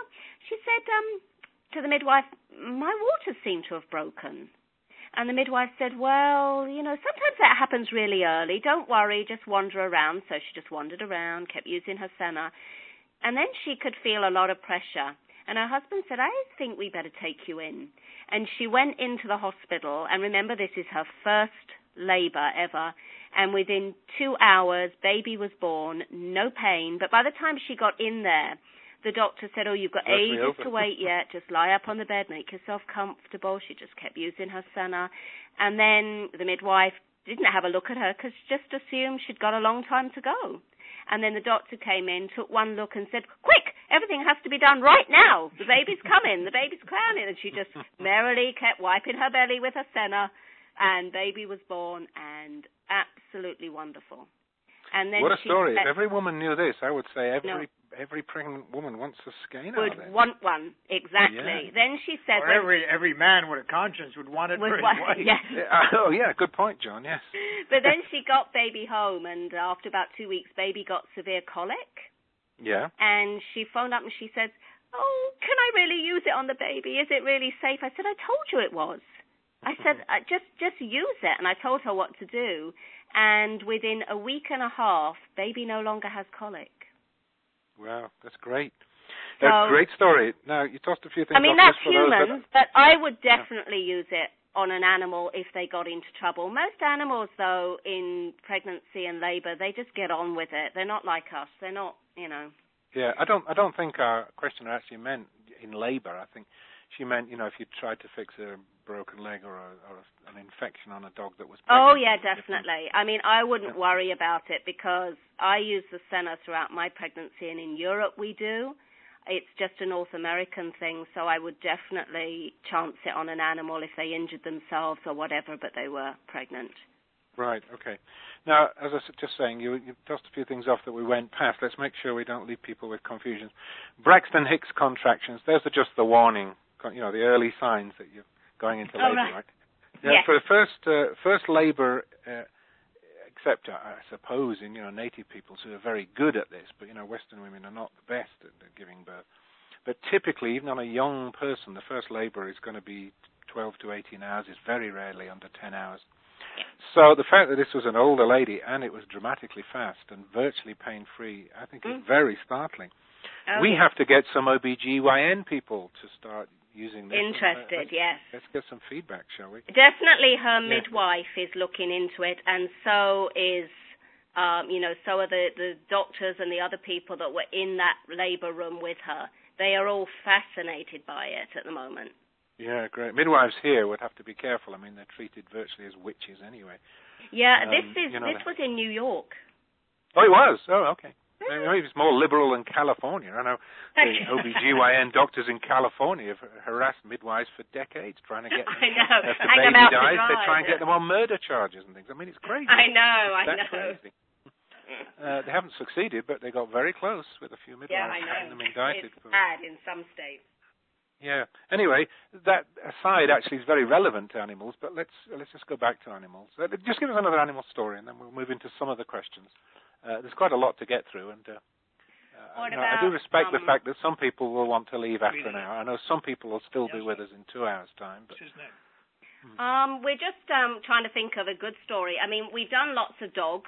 to the midwife, my waters seem to have broken. And the midwife said, well, sometimes that happens really early. Don't worry, just wander around. So she just wandered around, kept using her Senna. And then she could feel a lot of pressure. And her husband said, I think we better take you in. And she went into the hospital. And remember, this is her first labor ever. And within 2 hours, baby was born, no pain. But by the time she got in there, the doctor said, oh, you've got ages to wait yet. Just lie up on the bed, make yourself comfortable. She just kept using her Senna. And then the midwife didn't have a look at her because she just assumed she'd got a long time to go. And then the doctor came in, took one look and said, quick, everything has to be done right now. The baby's coming, the baby's crowning. And she just merrily kept wiping her belly with her Senna, and baby was born, and absolutely wonderful. And then what a story. If every woman knew this, I would say every pregnant woman wants a skein out of it. Would want one, exactly. Yeah. Then she said... Or every man with a conscience would want it for his wife. Yes. Oh, yeah, good point, John, yes. But then she got baby home, and after about 2 weeks, baby got severe colic. Yeah. And she phoned up and she said, oh, can I really use it on the baby? Is it really safe? I said, I told you it was. I said, just use it. And I told her what to do. And within a week and a half, baby no longer has colic. Wow, that's great. That's a great story. Now, you tossed a few things. I mean, that's human, but I would definitely use it on an animal if they got into trouble. Most animals, though, in pregnancy and labor, they just get on with it. They're not like us. They're not, Yeah, I don't think our questioner actually meant in labor. I think she meant, if you tried to fix a broken leg or an infection on a dog that was pregnant. Oh, yeah, definitely. I mean, I wouldn't worry about it because I use the Senna throughout my pregnancy, and in Europe we do. It's just a North American thing, so I would definitely chance it on an animal if they injured themselves or whatever, but they were pregnant. Right, okay. Now, as I was just saying, you tossed a few things off that we went past. Let's make sure we don't leave people with confusion. Braxton Hicks contractions, those are just the warning, the early signs that you're going into labor, right? Yeah, yes. For the first labor, except, I suppose, in native peoples who are very good at this, but Western women are not the best at giving birth. But typically, even on a young person, the first labor is going to be 12 to 18 hours. It's very rarely under 10 hours. So the fact that this was an older lady and it was dramatically fast and virtually pain-free, I think is very startling. Oh, we have to get some OBGYN people to start using this. Interested, yes. Let's get some feedback, shall we? Definitely her midwife is looking into it, and so is, so are the doctors and the other people that were in that labor room with her. They are all fascinated by it at the moment. Yeah, great. Midwives here would have to be careful. I mean, they're treated virtually as witches anyway. Yeah, this was in New York. Oh, it was? Oh, okay. Maybe it's more liberal than California. I know the OBGYN doctors in California have harassed midwives for decades trying to get them. I know. If the Hang baby them out dies, to dry, they try and get them on murder charges and things. I mean, it's crazy. I know. That's crazy. They haven't succeeded, but they got very close with a few midwives. Yeah, I know. Them indicted it's bad in some states. Yeah. Anyway, that aside actually is very relevant to animals, but let's just go back to animals. Just give us another animal story, and then we'll move into some of the questions. There's quite a lot to get through, and I do respect the fact that some people will want to leave after an hour. I know some people will still be with us in 2 hours' time. But we're just trying to think of a good story. I mean, we've done lots of dogs.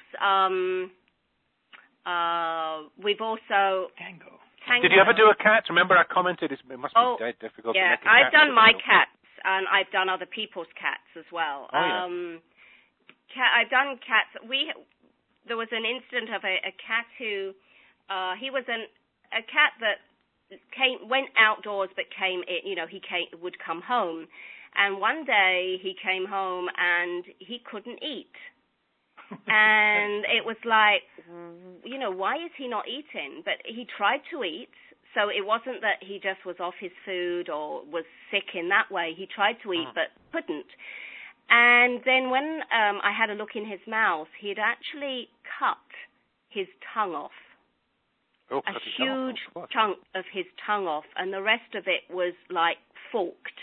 We've also... Tango. Did you ever do a cat? Remember I commented it must be dead difficult to make a cat. I've done my cats, and I've done other people's cats as well. I've done cats. There was an incident of a cat who, he was a cat that went outdoors but would come home. And one day he came home and he couldn't eat. And it was like, why is he not eating? But he tried to eat, so it wasn't that he just was off his food or was sick in that way. He tried to eat but couldn't. And then when I had a look in his mouth, he'd actually cut his tongue off. A huge chunk of his tongue off, and the rest of it was like forked.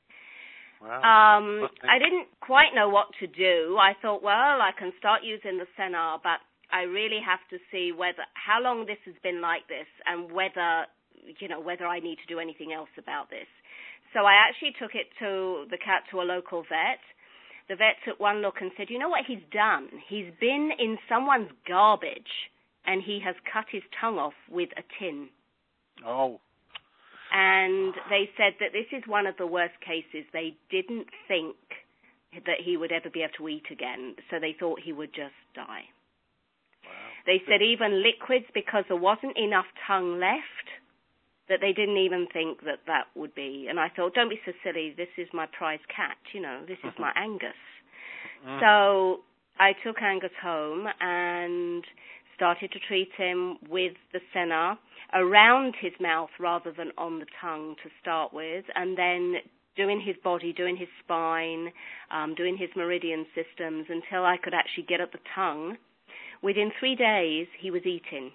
Wow. I didn't quite know what to do. I thought, well, I can start using the Senar, but I really have to see how long this has been like this, and whether I need to do anything else about this. So I actually took the cat to a local vet. The vet took one look and said, you know what he's done? He's been in someone's garbage, and he has cut his tongue off with a tin. Oh. And they said that this is one of the worst cases. They didn't think that he would ever be able to eat again, so they thought he would just die. Wow. They said even liquids, because there wasn't enough tongue left, that they didn't even think that would be. And I thought, don't be so silly. This is my prize cat, this is my Angus. So I took Angus home and started to treat him with the Senar around his mouth rather than on the tongue to start with, and then doing his body, doing his spine, doing his meridian systems until I could actually get at the tongue. Within 3 days, he was eating.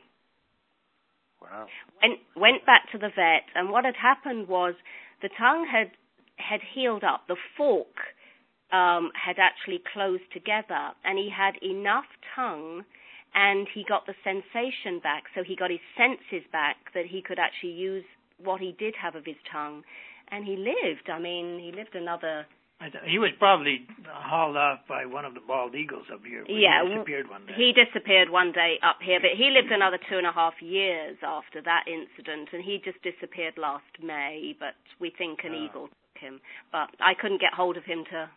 Wow. Went back to the vet, and what had happened was the tongue had healed up. The fork had actually closed together, and he had enough tongue, and he got the sensation back, so he got his senses back, that he could actually use what he did have of his tongue. And he lived. I mean, he lived another... He was probably hauled off by one of the bald eagles up here. Yeah, he disappeared one day. He disappeared one day up here, but he lived another 2.5 years after that incident, and he just disappeared last May, but we think an eagle took him. But I couldn't get hold of him to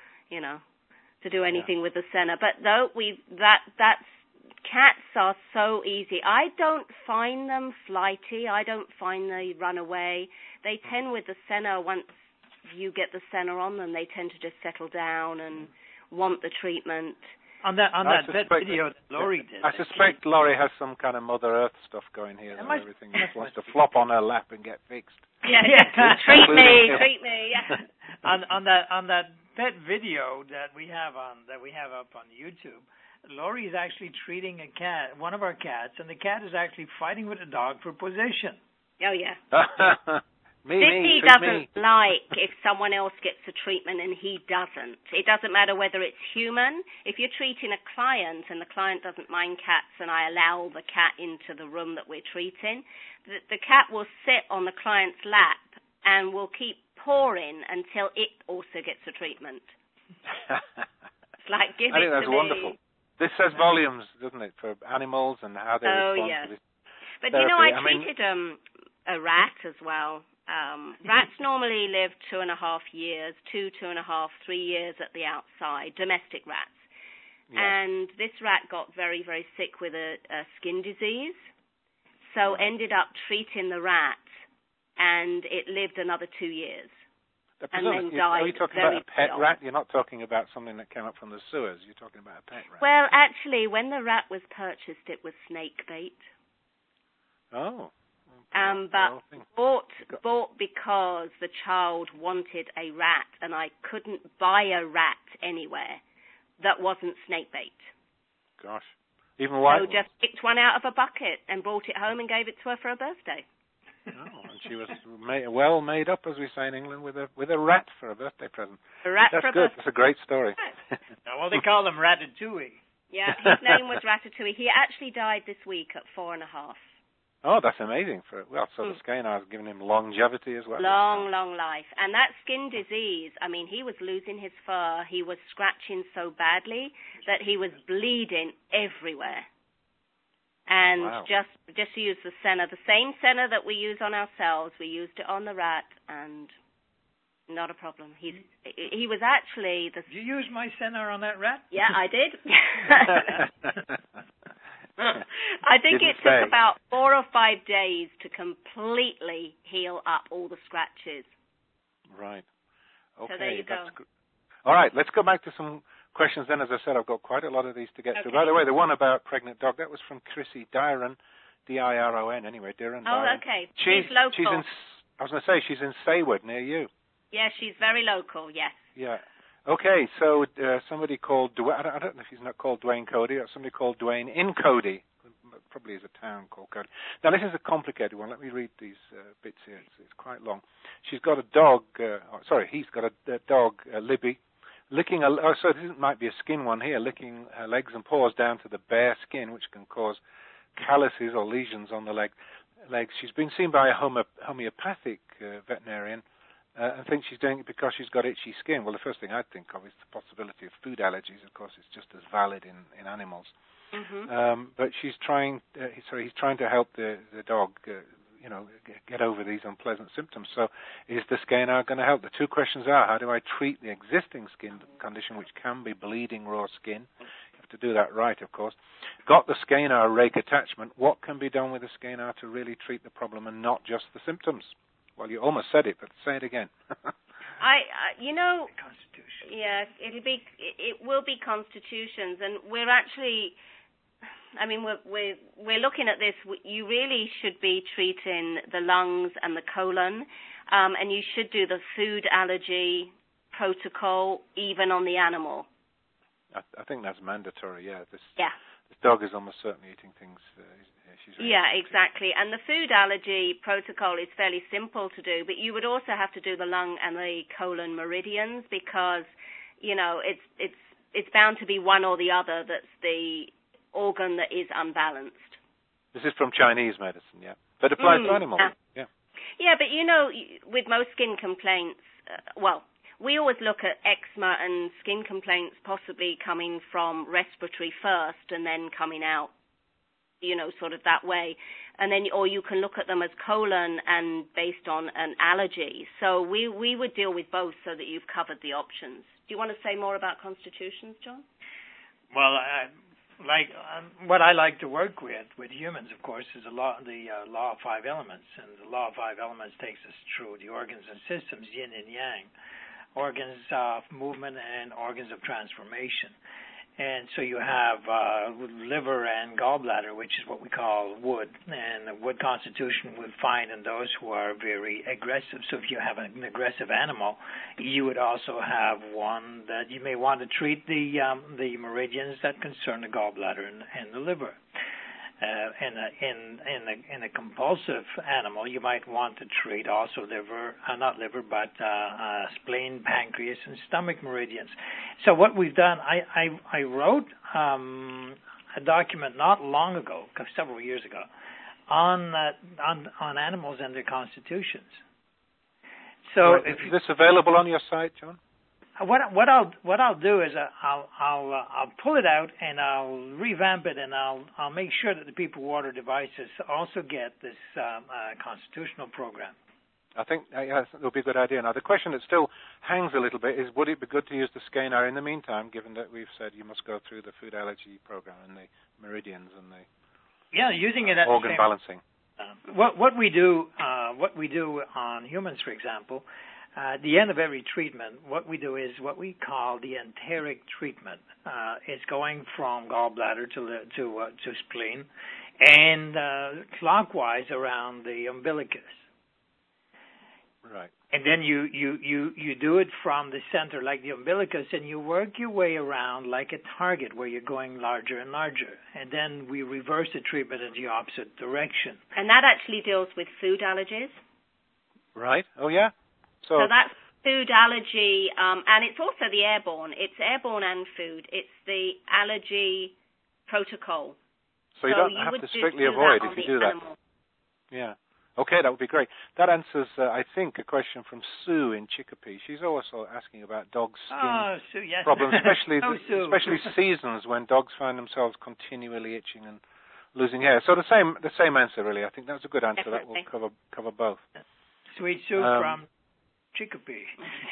do anything with the Senar. But no, that's cats are so easy. I don't find them flighty. I don't find they run away. They tend with the Senar, once you get the Senar on them, they tend to just settle down and want the treatment. On that vet video that Laurie did. I suspect Laurie has some kind of Mother Earth stuff going here. Everything just wants to flop on her lap and get fixed. Yeah. treat me. Yeah. On that vet video that we have up on YouTube, Laurie is actually treating a cat, one of our cats, and the cat is actually fighting with the dog for position. Oh yeah. He doesn't like if someone else gets the treatment and he doesn't. It doesn't matter whether it's human. If you're treating a client and the client doesn't mind cats and I allow the cat into the room that we're treating, the cat will sit on the client's lap and will keep pawing until it also gets the treatment. It's like, give I think it that's to me. wonderful. This says volumes, doesn't it, for animals and how they respond to this But therapy. I treated a rat as well. Rats normally live 2.5 years, 2.5, 3 years at the outside, domestic rats. Yeah. And this rat got very, very sick with a skin disease, so ended up treating the rat, and it lived another 2 years. And then died. Are you talking about a pet rat? You're not talking about something that came up from the sewers. You're talking about a pet rat. Well, actually, when the rat was purchased, it was snake bait. Oh. But bought because the child wanted a rat, and I couldn't buy a rat anywhere that wasn't snake bait. Gosh. Even white So just picked one out of a bucket and brought it home and gave it to her for her birthday. Oh, and she was well made up, as we say in England, with a rat for a birthday present. A rat That's for a good. birthday. That's a great story. Well, they call him Ratatouille. Yeah, his name was Ratatouille. He actually died this week at 4.5. Oh, that's amazing. So the Skenar has given him longevity as well. Long life. And that skin disease, I mean, he was losing his fur. He was scratching so badly that he was bleeding everywhere. And just to use the Senna, the same Senna that we use on ourselves, we used it on the rat, and not a problem. He was actually the... Did you use my Senna on that rat? Yeah, I did. I think it took about 4 or 5 days to completely heal up all the scratches. Right. Okay. So there you go. All right, let's go back to some questions then. As I said, I've got quite a lot of these to get to. By the way, the one about pregnant dog, that was from Chrissy Diron, D-I-R-O-N, anyway, Diron. Oh, okay. She's local. I was going to say, she's in Saywood, near you. Yeah, she's very local, yes. Yeah. Okay, so somebody called, I don't know if he's not called Dwayne Cody, or somebody called Dwayne in Cody. Probably is a town called Cody. Now, this is a complicated one. Let me read these bits here. It's quite long. She's got a dog, he's got a dog, Libby, licking this might be a skin one here, licking her legs and paws down to the bare skin, which can cause calluses or lesions on the legs. She's been seen by a homeopathic veterinarian and thinks she's doing it because she's got itchy skin. Well, the first thing I'd think of is the possibility of food allergies. Of course, it's just as valid in animals. Mm-hmm. But he's trying to help the dog, get over these unpleasant symptoms. So is the Skenar going to help? The two questions are, how do I treat the existing skin condition, which can be bleeding raw skin? You have to do that right, of course. Got the Skenar rake attachment. What can be done with the Skenar to really treat the problem and not just the symptoms? Well, you almost said it, but say it again. Constitution. Yeah, it will be constitutions, and we're actually, we're looking at this. You really should be treating the lungs and the colon, and you should do the food allergy protocol even on the animal. I think that's mandatory. Yeah. This dog is almost certainly eating things. Exactly. And the food allergy protocol is fairly simple to do, but you would also have to do the lung and the colon meridians because, it's bound to be one or the other that's the organ that is unbalanced. This is from Chinese medicine, yeah. But it applies to animals, yeah. Yeah, but with most skin complaints, we always look at eczema and skin complaints possibly coming from respiratory first and then coming out, sort of that way. And then, or you can look at them as colon and based on an allergy. So we would deal with both so that you've covered the options. Do you want to say more about constitutions, John? Well, what I like to work with humans, of course, is the law of 5 elements. And the law of 5 elements takes us through the organs and systems, yin and yang, organs of movement and organs of transformation. And so you have liver and gallbladder, which is what we call wood. And the wood constitution would find in those who are very aggressive. So if you have an aggressive animal, you would also have one that you may want to treat the meridians that concern the gallbladder and the liver. In a compulsive animal, you might want to treat also spleen, pancreas, and stomach meridians. So what we've done, I wrote a document not long ago, several years ago, on animals and their constitutions. So is this available on your site, John? what I'll do is I'll pull it out and I'll revamp it, and I'll make sure that the people who order devices also get this constitutional program. I think that would be a good idea. Now, the question that still hangs a little bit is, would it be good to use the scanner in the meantime, given that we've said you must go through the food allergy program and the meridians and the using it at organ the same, balancing? What we do on humans, for example, at the end of every treatment, what we do is what we call the enteric treatment. It's going from gallbladder to spleen, and clockwise around the umbilicus. Right. And then you do it from the center, like the umbilicus, and you work your way around like a target where you're going larger and larger. And then we reverse the treatment in the opposite direction. And that actually deals with food allergies. Right. Oh, yeah. So that's food allergy, and it's also the airborne. It's airborne and food. It's the allergy protocol. So you don't have to strictly avoid if you do that. Animal. Yeah. Okay, that would be great. That answers, I think, a question from Sue in Chicopee. She's also asking about dog skin Sue, yes. problems, especially especially Sue. seasons when dogs find themselves continually itching and losing hair. So the same answer, really. I think that's a good answer. Definitely. That will cover both. Sweet Sue from Chicopee.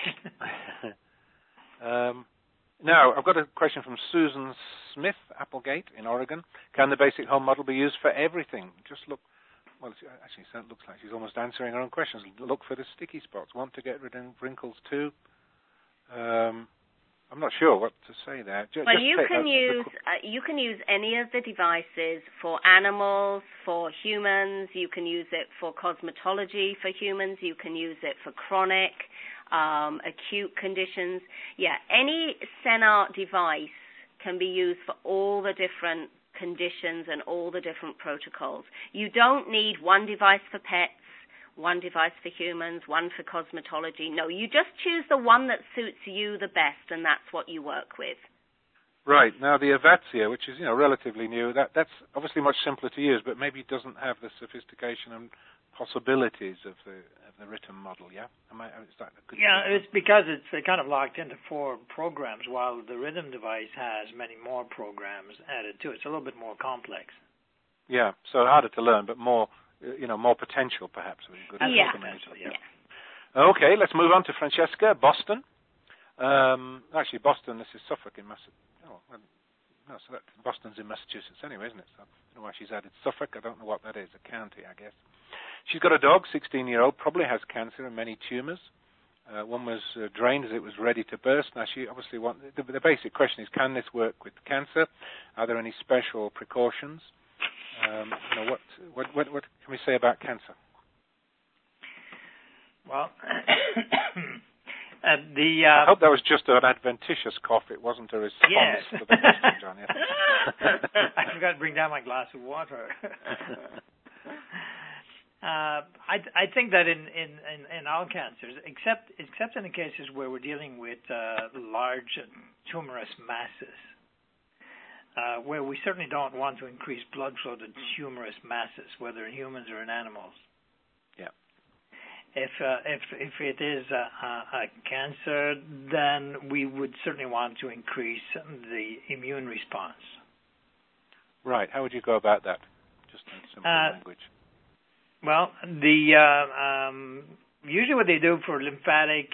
Now, I've got a question from Susan Smith, Applegate in Oregon. Can the basic home model be used for everything? Just look. Well, actually, it looks like she's almost answering her own questions. Look for the sticky spots. Want to get rid of wrinkles too? I'm not sure what to say there. Well, you can use any of the devices for animals, for humans. You can use it for cosmetology for humans. You can use it for chronic, acute conditions. Yeah, any Senart device can be used for all the different conditions and all the different protocols. You don't need one device for pets, one device for humans, one for cosmetology. No, you just choose the one that suits you the best, and that's what you work with. Right. Now, the Avacia, which is, relatively new, that's obviously much simpler to use, but maybe doesn't have the sophistication and possibilities of the written model, yeah? Is that a good it's because it's kind of locked into 4 programs, while the rhythm device has many more programs added to it. It's a little bit more complex. Yeah, so harder to learn, but more, more potential, perhaps. Yeah. Okay, let's move on to Francesca, Boston. Actually, Boston, this is Suffolk in Massachusetts. Oh, no, so Boston's in Massachusetts anyway, isn't it? So I don't know why she's added Suffolk. I don't know what that is, a county, I guess. She's got a dog, 16-year-old, probably has cancer and many tumors. One was drained as it was ready to burst. Now, she obviously the basic question is, can this work with cancer? Are there any special precautions? What can we say about cancer? Well, I hope that was just an adventitious cough. It wasn't a response to the question, John. Yes. I forgot to bring down my glass of water. I think that in all cancers, except in the cases where we're dealing with large tumorous masses, where we certainly don't want to increase blood flow to tumorous masses, whether in humans or in animals. Yeah. If it is a cancer, then we would certainly want to increase the immune response. Right. How would you go about that? Just in simple language. Well, usually what they do for lymphatic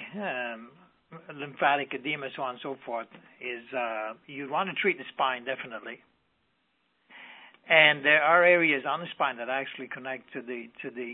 edema, so on and so forth, is you want to treat the spine definitely, and there are areas on the spine that actually connect to the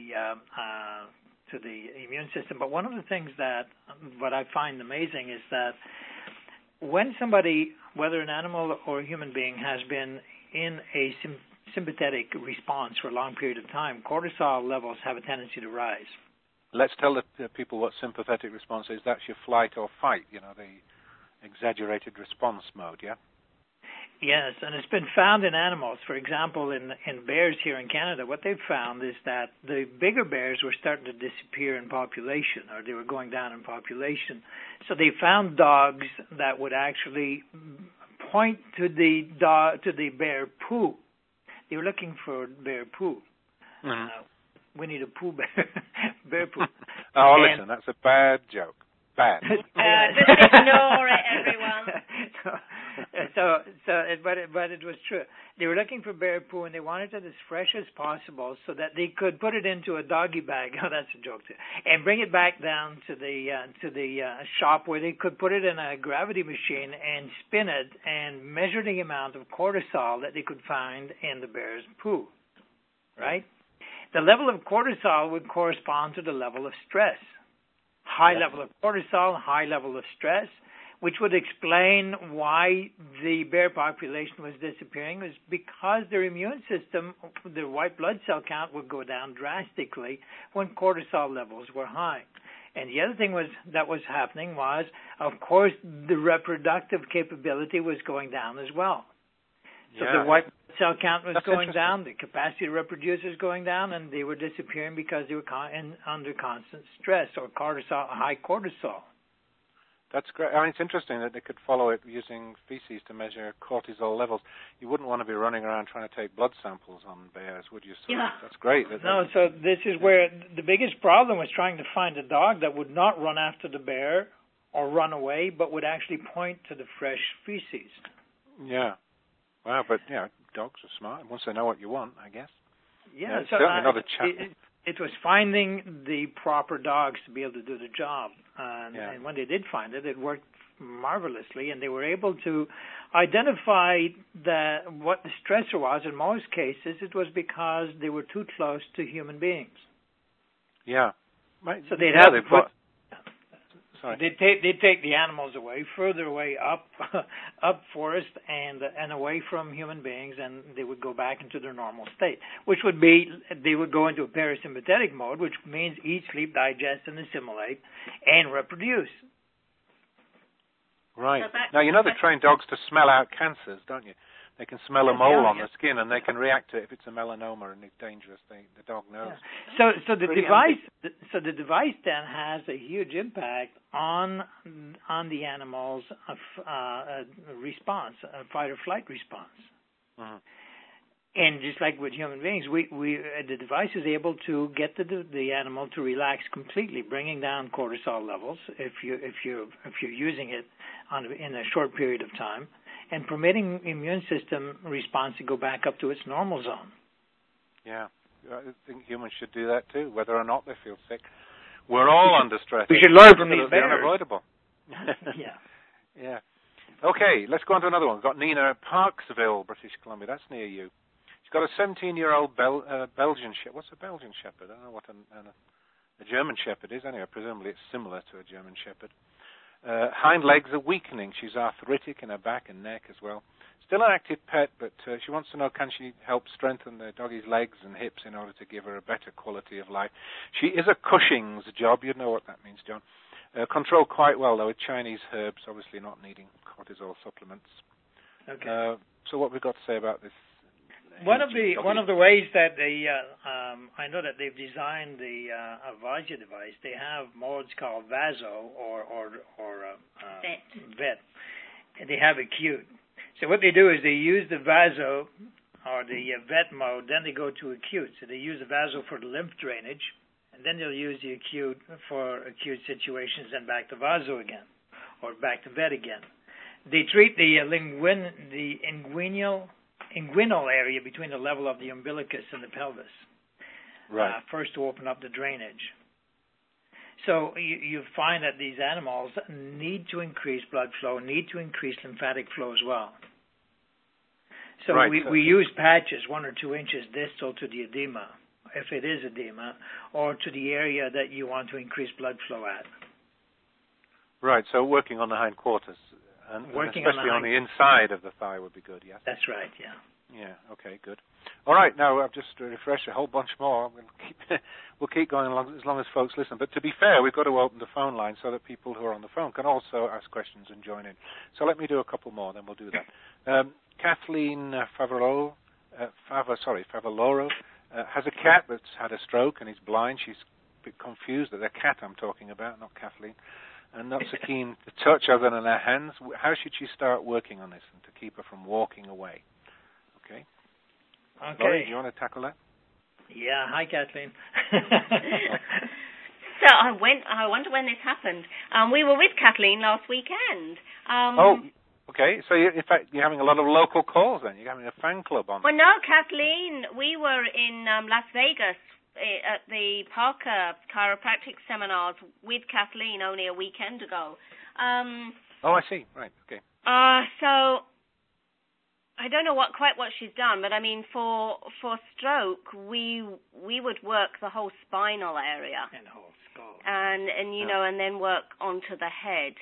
immune system. But one of the things that what I find amazing is that when somebody, whether an animal or a human being, has been in a sympathetic response for a long period of time, cortisol levels have a tendency to rise. Let's tell the people what sympathetic response is. That's your flight or fight, the exaggerated response mode, yeah? Yes, and it's been found in animals. For example, in bears here in Canada, what they've found is that the bigger bears were starting to disappear in population, or they were going down in population. So they found dogs that would actually point to the bear poo. They were looking for bear poo. Mm-hmm. We need a poo bear, bear poo. Oh, listen, that's a bad joke. bad. Just ignore it, everyone. But it was true. They were looking for bear poo, and they wanted it as fresh as possible so that they could put it into a doggy bag. Oh, that's a joke too. And bring it back down to the shop where they could put it in a gravity machine and spin it and measure the amount of cortisol that they could find in the bear's poo. Right? The level of cortisol would correspond to the level of stress. High level of cortisol, high level of stress, which would explain why the bear population was disappearing, was because their immune system, their white blood cell count would go down drastically when cortisol levels were high. And the other thing that was happening was, of course, the reproductive capability was going down as well. So the white blood cell count was going down, the capacity to reproduce was going down, and they were disappearing because they were under constant stress or high cortisol. That's great. I mean, it's interesting that they could follow it using feces to measure cortisol levels. You wouldn't want to be running around trying to take blood samples on bears, would you? So that's great. So this is where the biggest problem was trying to find a dog that would not run after the bear or run away, but would actually point to the fresh feces. Yeah. Wow, but, dogs are smart. Once they know what you want, I guess. Yeah, it's certainly not a challenge. It was finding the proper dogs to be able to do the job. And when they did find it, it worked marvelously, and they were able to identify what the stressor was. In most cases, it was because they were too close to human beings. Yeah. So they'd have to put... They'd take the animals away, further away up forest and away from human beings, and they would go back into their normal state, which would be they would go into a parasympathetic mode, which means eat, sleep, digest, and assimilate, and reproduce. Right. Now, they train dogs to smell out cancers, don't you? They can smell a mole on the skin, and they can react to it if it's a melanoma and it's dangerous. The dog knows. Yeah. So the device then has a huge impact on the animal's response, fight or flight response. Mm-hmm. And just like with human beings, the device is able to get the animal to relax completely, bringing down cortisol levels if you're using it in a short period of time, and permitting immune system response to go back up to its normal zone. Yeah, I think humans should do that too, whether or not they feel sick. We're all under stress. We should learn from these bears. Unavoidable. Yeah. Yeah. Okay, let's go on to another one. We've got Nina at Parksville, British Columbia. That's near you. She's got a 17-year-old Belgian Shepherd. What's a Belgian Shepherd? I don't know what a German Shepherd is. Anyway, presumably it's similar to a German Shepherd. Hind legs are weakening. She's arthritic in her back and neck as well. Still an active pet, but she wants to know, can she help strengthen the doggy's legs and hips in order to give her a better quality of life? She is a Cushing's job. You know what that means, John. Controlled quite well, though, with Chinese herbs, obviously not needing cortisol supplements. Okay. So what we've got to say about this? One of the ways that they, I know that they've designed the Avasia device. They have modes called Vaso or Vet. And they have Acute. So what they do is they use the Vaso or the Vet mode, then they go to Acute. So they use the Vaso for the lymph drainage, and then they'll use the Acute for acute situations, and back to Vaso again, or back to Vet again. They treat the inguinal area between the level of the umbilicus and the pelvis, right. First to open up the drainage. So you find that these animals need to increase blood flow, need to increase lymphatic flow as well. So right. we use patches 1 or 2 inches distal to the edema, if it is edema, or to the area that you want to increase blood flow at. Right, so working on the hindquarters. And especially on the inside of the thigh would be good, yes? That's right, yeah. Yeah, okay, good. All right, now I've just refreshed a whole bunch more. We'll keep going along as long as folks listen. But to be fair, we've got to open the phone line so that people who are on the phone can also ask questions and join in. So let me do a couple more, then we'll do that. Kathleen Favaloro has a cat that's had a stroke and is blind. She's a bit confused that the cat I'm talking about, not Kathleen, and not so keen to touch other than her hands. How should she start working on this and to keep her from walking away? Okay. Okay. Laurie, do you want to tackle that? Yeah. Hi, Kathleen. So I wonder when this happened. We were with Kathleen last weekend. Okay. So in fact, you're having a lot of local calls then. You're having a fan club on. Well, no, Kathleen. We were in Las Vegas at the Parker chiropractic seminars with Kathleen only a weekend ago. I see. Right. Okay. So I don't know quite what she's done, but I mean, for stroke, we would work the whole spinal area and whole skull, and and then work onto the head.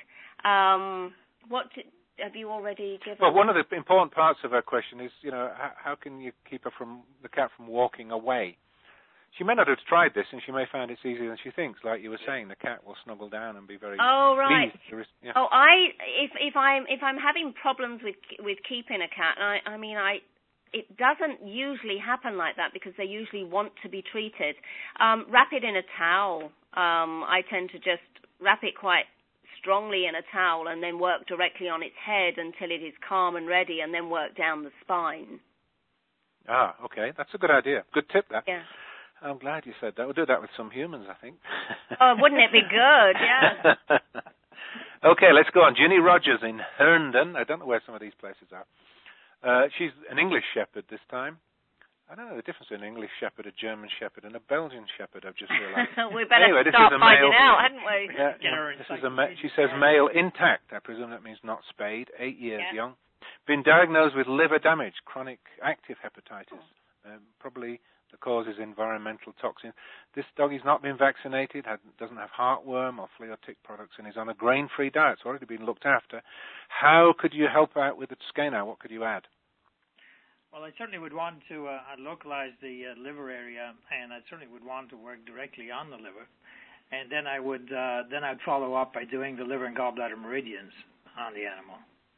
Have you already given? Well, one of the important parts of her question is, how can you keep the cat from walking away? She may not have tried this, and she may find it's easier than she thinks. Like you were saying, the cat will snuggle down and be very pleased. If I'm having problems with keeping a cat, it doesn't usually happen like that because they usually want to be treated. Wrap it in a towel. I tend to just wrap it quite strongly in a towel and then work directly on its head until it is calm and ready, and then work down the spine. Okay. That's a good idea. Good tip, that. Yeah. I'm glad you said that. We'll do that with some humans, I think. Oh, wouldn't it be good? Yeah. Okay, let's go on. Ginny Rogers in Herndon. I don't know where some of these places are. She's an English shepherd this time. I don't know the difference between an English shepherd, a German shepherd, and a Belgian shepherd, I've just realized. We better start finding out, hadn't we? Yeah, she says male intact. I presume that means not spayed, 8 years young. Been diagnosed with liver damage, chronic active hepatitis. Probably the cause is environmental toxin. This doggy's not been vaccinated, doesn't have heartworm or flea or tick products, and is on a grain-free diet. It's already been looked after. How could you help out with the scanner? What could you add? Well, I certainly would want to localize the liver area, and I certainly would want to work directly on the liver. And then I'd follow up by doing the liver and gallbladder meridians on the animal.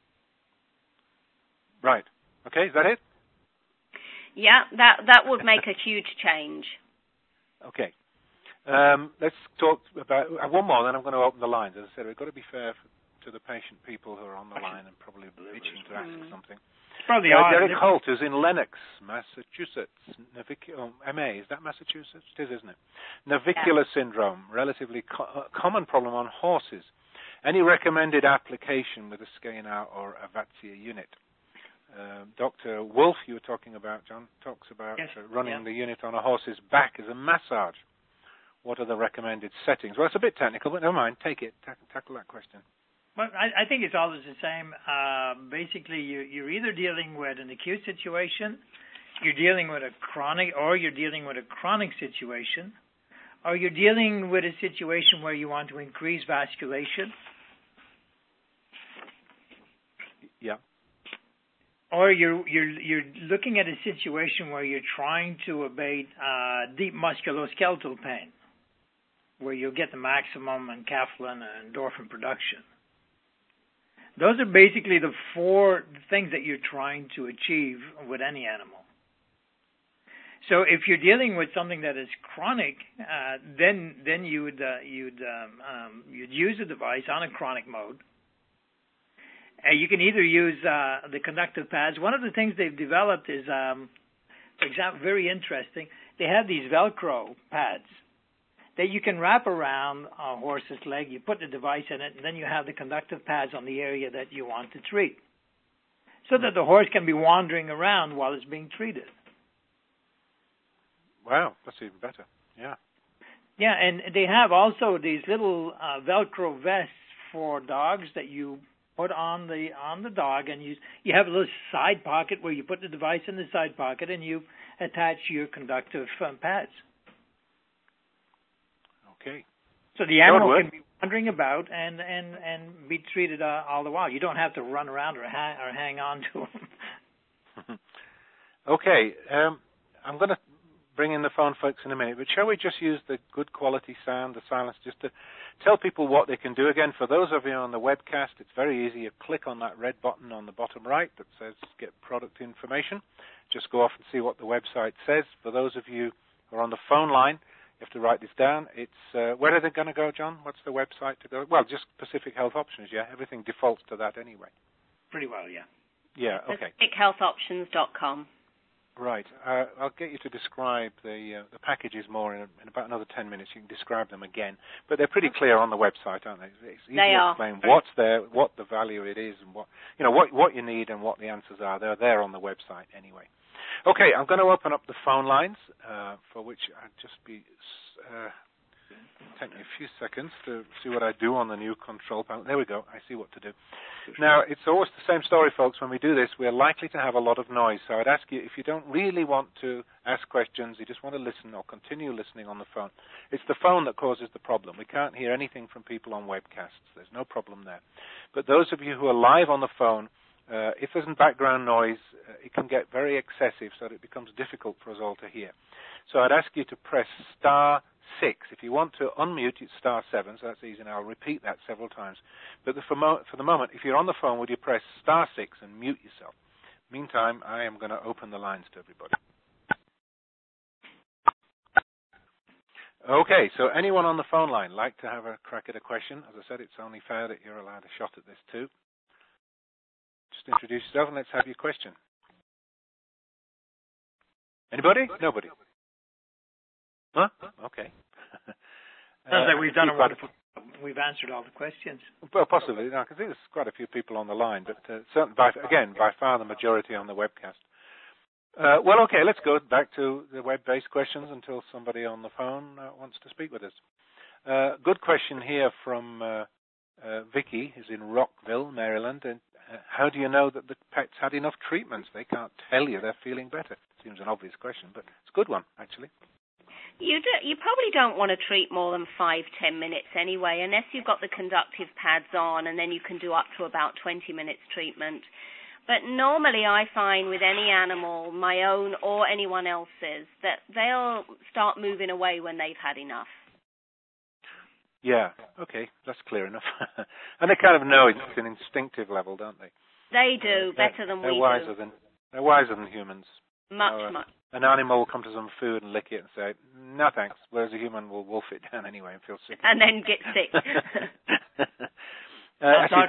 Right. Okay, is that it? Yeah, that would make a huge change. Okay. Let's talk about one more, then I'm going to open the lines. As I said, we've got to be fair to the patient people who are on the line and probably itching to ask something. Probably Derek Holt is in Lenox, Massachusetts. MA, is that Massachusetts? It is, isn't it? Navicular syndrome, relatively common problem on horses. Any recommended application with a Skena or a Vazia unit? Dr. Wolf, you were talking about, John, talks about running the unit on a horse's back as a massage. What are the recommended settings? Well, it's a bit technical, but never mind. Take it. Tackle that question. Well, I think it's always the same. Basically, you're either dealing with an acute situation, you're dealing with a chronic, or you're dealing with a chronic situation, or you're dealing with a situation where you want to increase vasculation. Yeah. Or you're looking at a situation where you're trying to abate deep musculoskeletal pain, where you'll get the maximum enkephalin and endorphin production. Those are basically the four things that you're trying to achieve with any animal. So if you're dealing with something that is chronic, then you'd use a device on a chronic mode. You can either use the conductive pads. One of the things they've developed is, for example, very interesting. They have these Velcro pads that you can wrap around a horse's leg. You put the device in it, and then you have the conductive pads on the area that you want to treat, so that the horse can be wandering around while it's being treated. Wow, that's even better. Yeah. Yeah, and they have also these little Velcro vests for dogs that you put on the dog, and you have a little side pocket where you put the device in the side pocket, and you attach your conductive pads. Okay. So the animal can be wandering about and be treated all the while. You don't have to run around or hang on to them. Okay. I'm going to bring in the phone folks in a minute, but shall we just use the good quality sound, the silence, just to tell people what they can do? Again, for those of you on the webcast, it's very easy. You click on that red button on the bottom right that says Get Product Information. Just go off and see what the website says. For those of you who are on the phone line, you have to write this down. It's where are they going to go, John? What's the website to go? Well, just Pacific Health Options, yeah? Everything defaults to that anyway. Pretty well, yeah. Yeah, okay. PacificHealthOptions.com. Right. I'll get you to describe the packages more in about another 10 minutes. You can describe them again. But they're pretty clear on the website, aren't they? It's easy to explain what's there, what the value it is, and what you need and what the answers are. They're there on the website anyway. Okay, I'm going to open up the phone lines, for which I'd just be... take me a few seconds to see what I do on the new control panel. There we go. I see what to do. Now, it's always the same story, folks. When we do this, we're likely to have a lot of noise. So I'd ask you, if you don't really want to ask questions, you just want to listen or continue listening on the phone, it's the phone that causes the problem. We can't hear anything from people on webcasts. There's no problem there. But those of you who are live on the phone, if there's background noise, it can get very excessive so that it becomes difficult for us all to hear. So I'd ask you to press *6. If you want to unmute, it's *7, so that's easy, and I'll repeat that several times. But for the moment, if you're on the phone, would you press *6 and mute yourself? Meantime, I am going to open the lines to everybody. Okay, so anyone on the phone line like to have a crack at a question? As I said, it's only fair that you're allowed a shot at this too. Just introduce yourself and let's have your question. Anybody? Nobody? Huh? Okay. Sounds like we've answered all the questions. Well, possibly. I can see there's quite a few people on the line, but certainly, by far the majority on the webcast. Well, okay, let's go back to the web-based questions until somebody on the phone wants to speak with us. Good question here from Vicky, who's in Rockville, Maryland. And how do you know that the pets had enough treatments? They can't tell you they're feeling better. Seems an obvious question, but it's a good one, actually. You probably don't want to treat more than 5-10 minutes anyway, unless you've got the conductive pads on, and then you can do up to about 20 minutes treatment. But normally I find with any animal, my own or anyone else's, that they'll start moving away when they've had enough. Yeah, okay, that's clear enough. And they kind of know it's an instinctive level, don't they? They do, better than we do. They're wiser than humans. Much. An animal will come to some food and lick it and say, no thanks, whereas a human will wolf it down anyway and feel sick. And then get sick. Actually,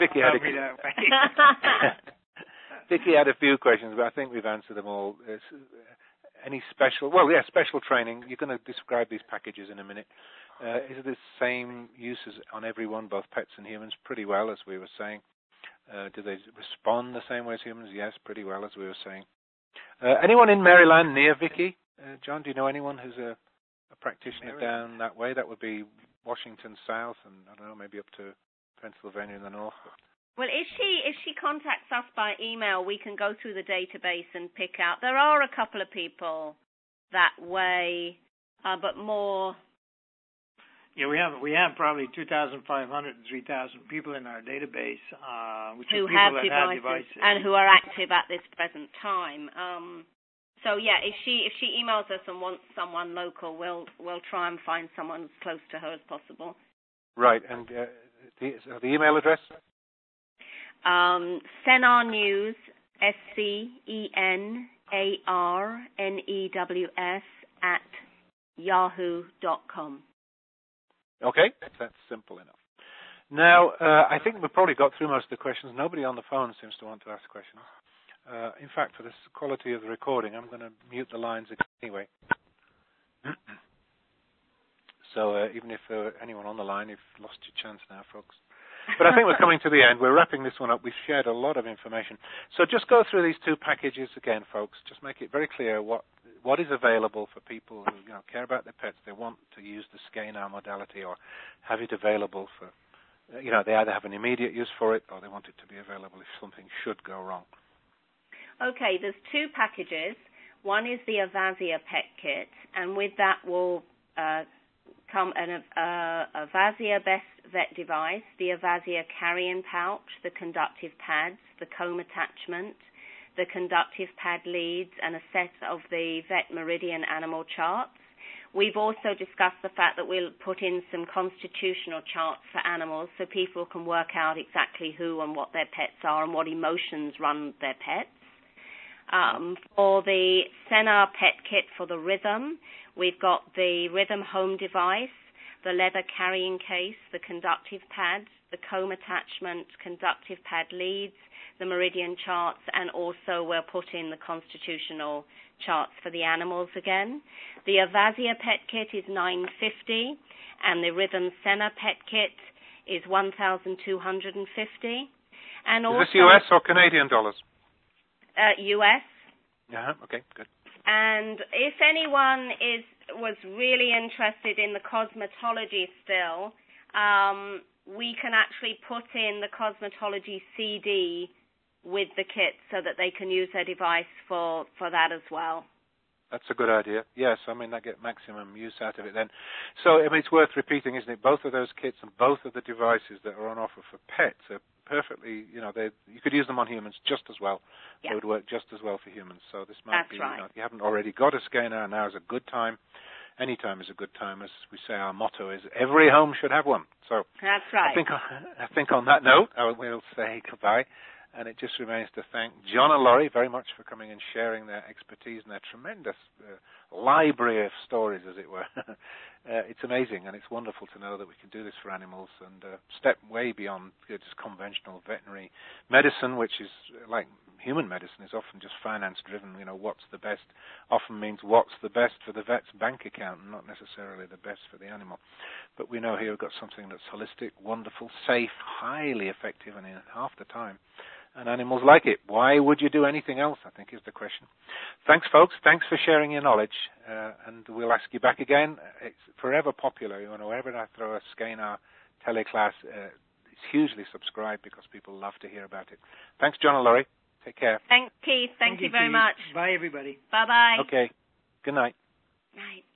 Vicky had a few questions, but I think we've answered them all. Any special training. You're going to describe these packages in a minute. Is it the same uses on everyone, both pets and humans? Pretty well, as we were saying. Do they respond the same way as humans? Yes, pretty well, as we were saying. Anyone in Maryland near Vicky? John, do you know anyone who's a practitioner down that way? That would be Washington south, and I don't know, maybe up to Pennsylvania in the north. Well, if she contacts us by email, we can go through the database and pick out. There are a couple of people that way, but more. Yeah, we have probably 2,500 and 3,000 people in our database who have devices and who are active at this present time. So yeah, if she emails us and wants someone local, we'll try and find someone as close to her as possible. Right, and the email address? Senar News, SCENARNEWS @yahoo.com. Okay, that's simple enough. Now, I think we've probably got through most of the questions. Nobody on the phone seems to want to ask questions. In fact, for the quality of the recording, I'm going to mute the lines anyway. So even if anyone on the line, you've lost your chance now, folks. But I think we're coming to the end. We're wrapping this one up. We've shared a lot of information. So just go through these two packages again, folks. Just make it very clear what is available for people who care about their pets. They want to use the Scanar modality or have it available for, they either have an immediate use for it or they want it to be available if something should go wrong. Okay, there's two packages. One is the Avasia Pet Kit, and with that will come an Avasia Best Vet device, the Avasia carrying pouch, the conductive pads, the comb attachment, the conductive pad leads, and a set of the Vet Meridian animal charts. We've also discussed the fact that we'll put in some constitutional charts for animals so people can work out exactly who and what their pets are and what emotions run their pets. For the Senar Pet Kit for the Rhythm, we've got the Rhythm Home device, the leather carrying case, the conductive pads, the comb attachment, conductive pad leads, the meridian charts, and also we'll put in the constitutional charts for the animals again. The Avasia pet kit is $950, and the Rhythm Senna pet kit is $1,250. And is also, this US or Canadian dollars? US. Yeah, okay, good. And if anyone was really interested in the cosmetology still, we can actually put in the cosmetology CD with the kit so that they can use their device for that as well. That's a good idea. Yes, I mean, they get maximum use out of it then. So, I mean, it's worth repeating, isn't it? Both of those kits and both of the devices that are on offer for pets are perfectly, you could use them on humans just as well. Yeah. They would work just as well for humans. So this might That's be, right. if you haven't already got a scanner, now is a good time. Any time is a good time. As we say, our motto is every home should have one. So that's right. I think on that note, we'll say goodbye. And it just remains to thank John and Laurie very much for coming and sharing their expertise and their tremendous library of stories, as it were. It's amazing, and it's wonderful to know that we can do this for animals and step way beyond just conventional veterinary medicine, which is like human medicine is often just finance-driven. What's the best often means what's the best for the vet's bank account, and not necessarily the best for the animal. But we know here we've got something that's holistic, wonderful, safe, highly effective, and in half the time. And animals like it. Why would you do anything else, I think, is the question. Thanks, folks. Thanks for sharing your knowledge. And we'll ask you back again. It's forever popular. Wherever I throw a Scanar teleclass, it's hugely subscribed because people love to hear about it. Thanks, John and Laurie. Take care. Thanks, Keith. Thank you very Keith. much. Bye, everybody. Bye-bye. Okay. Good night. Night.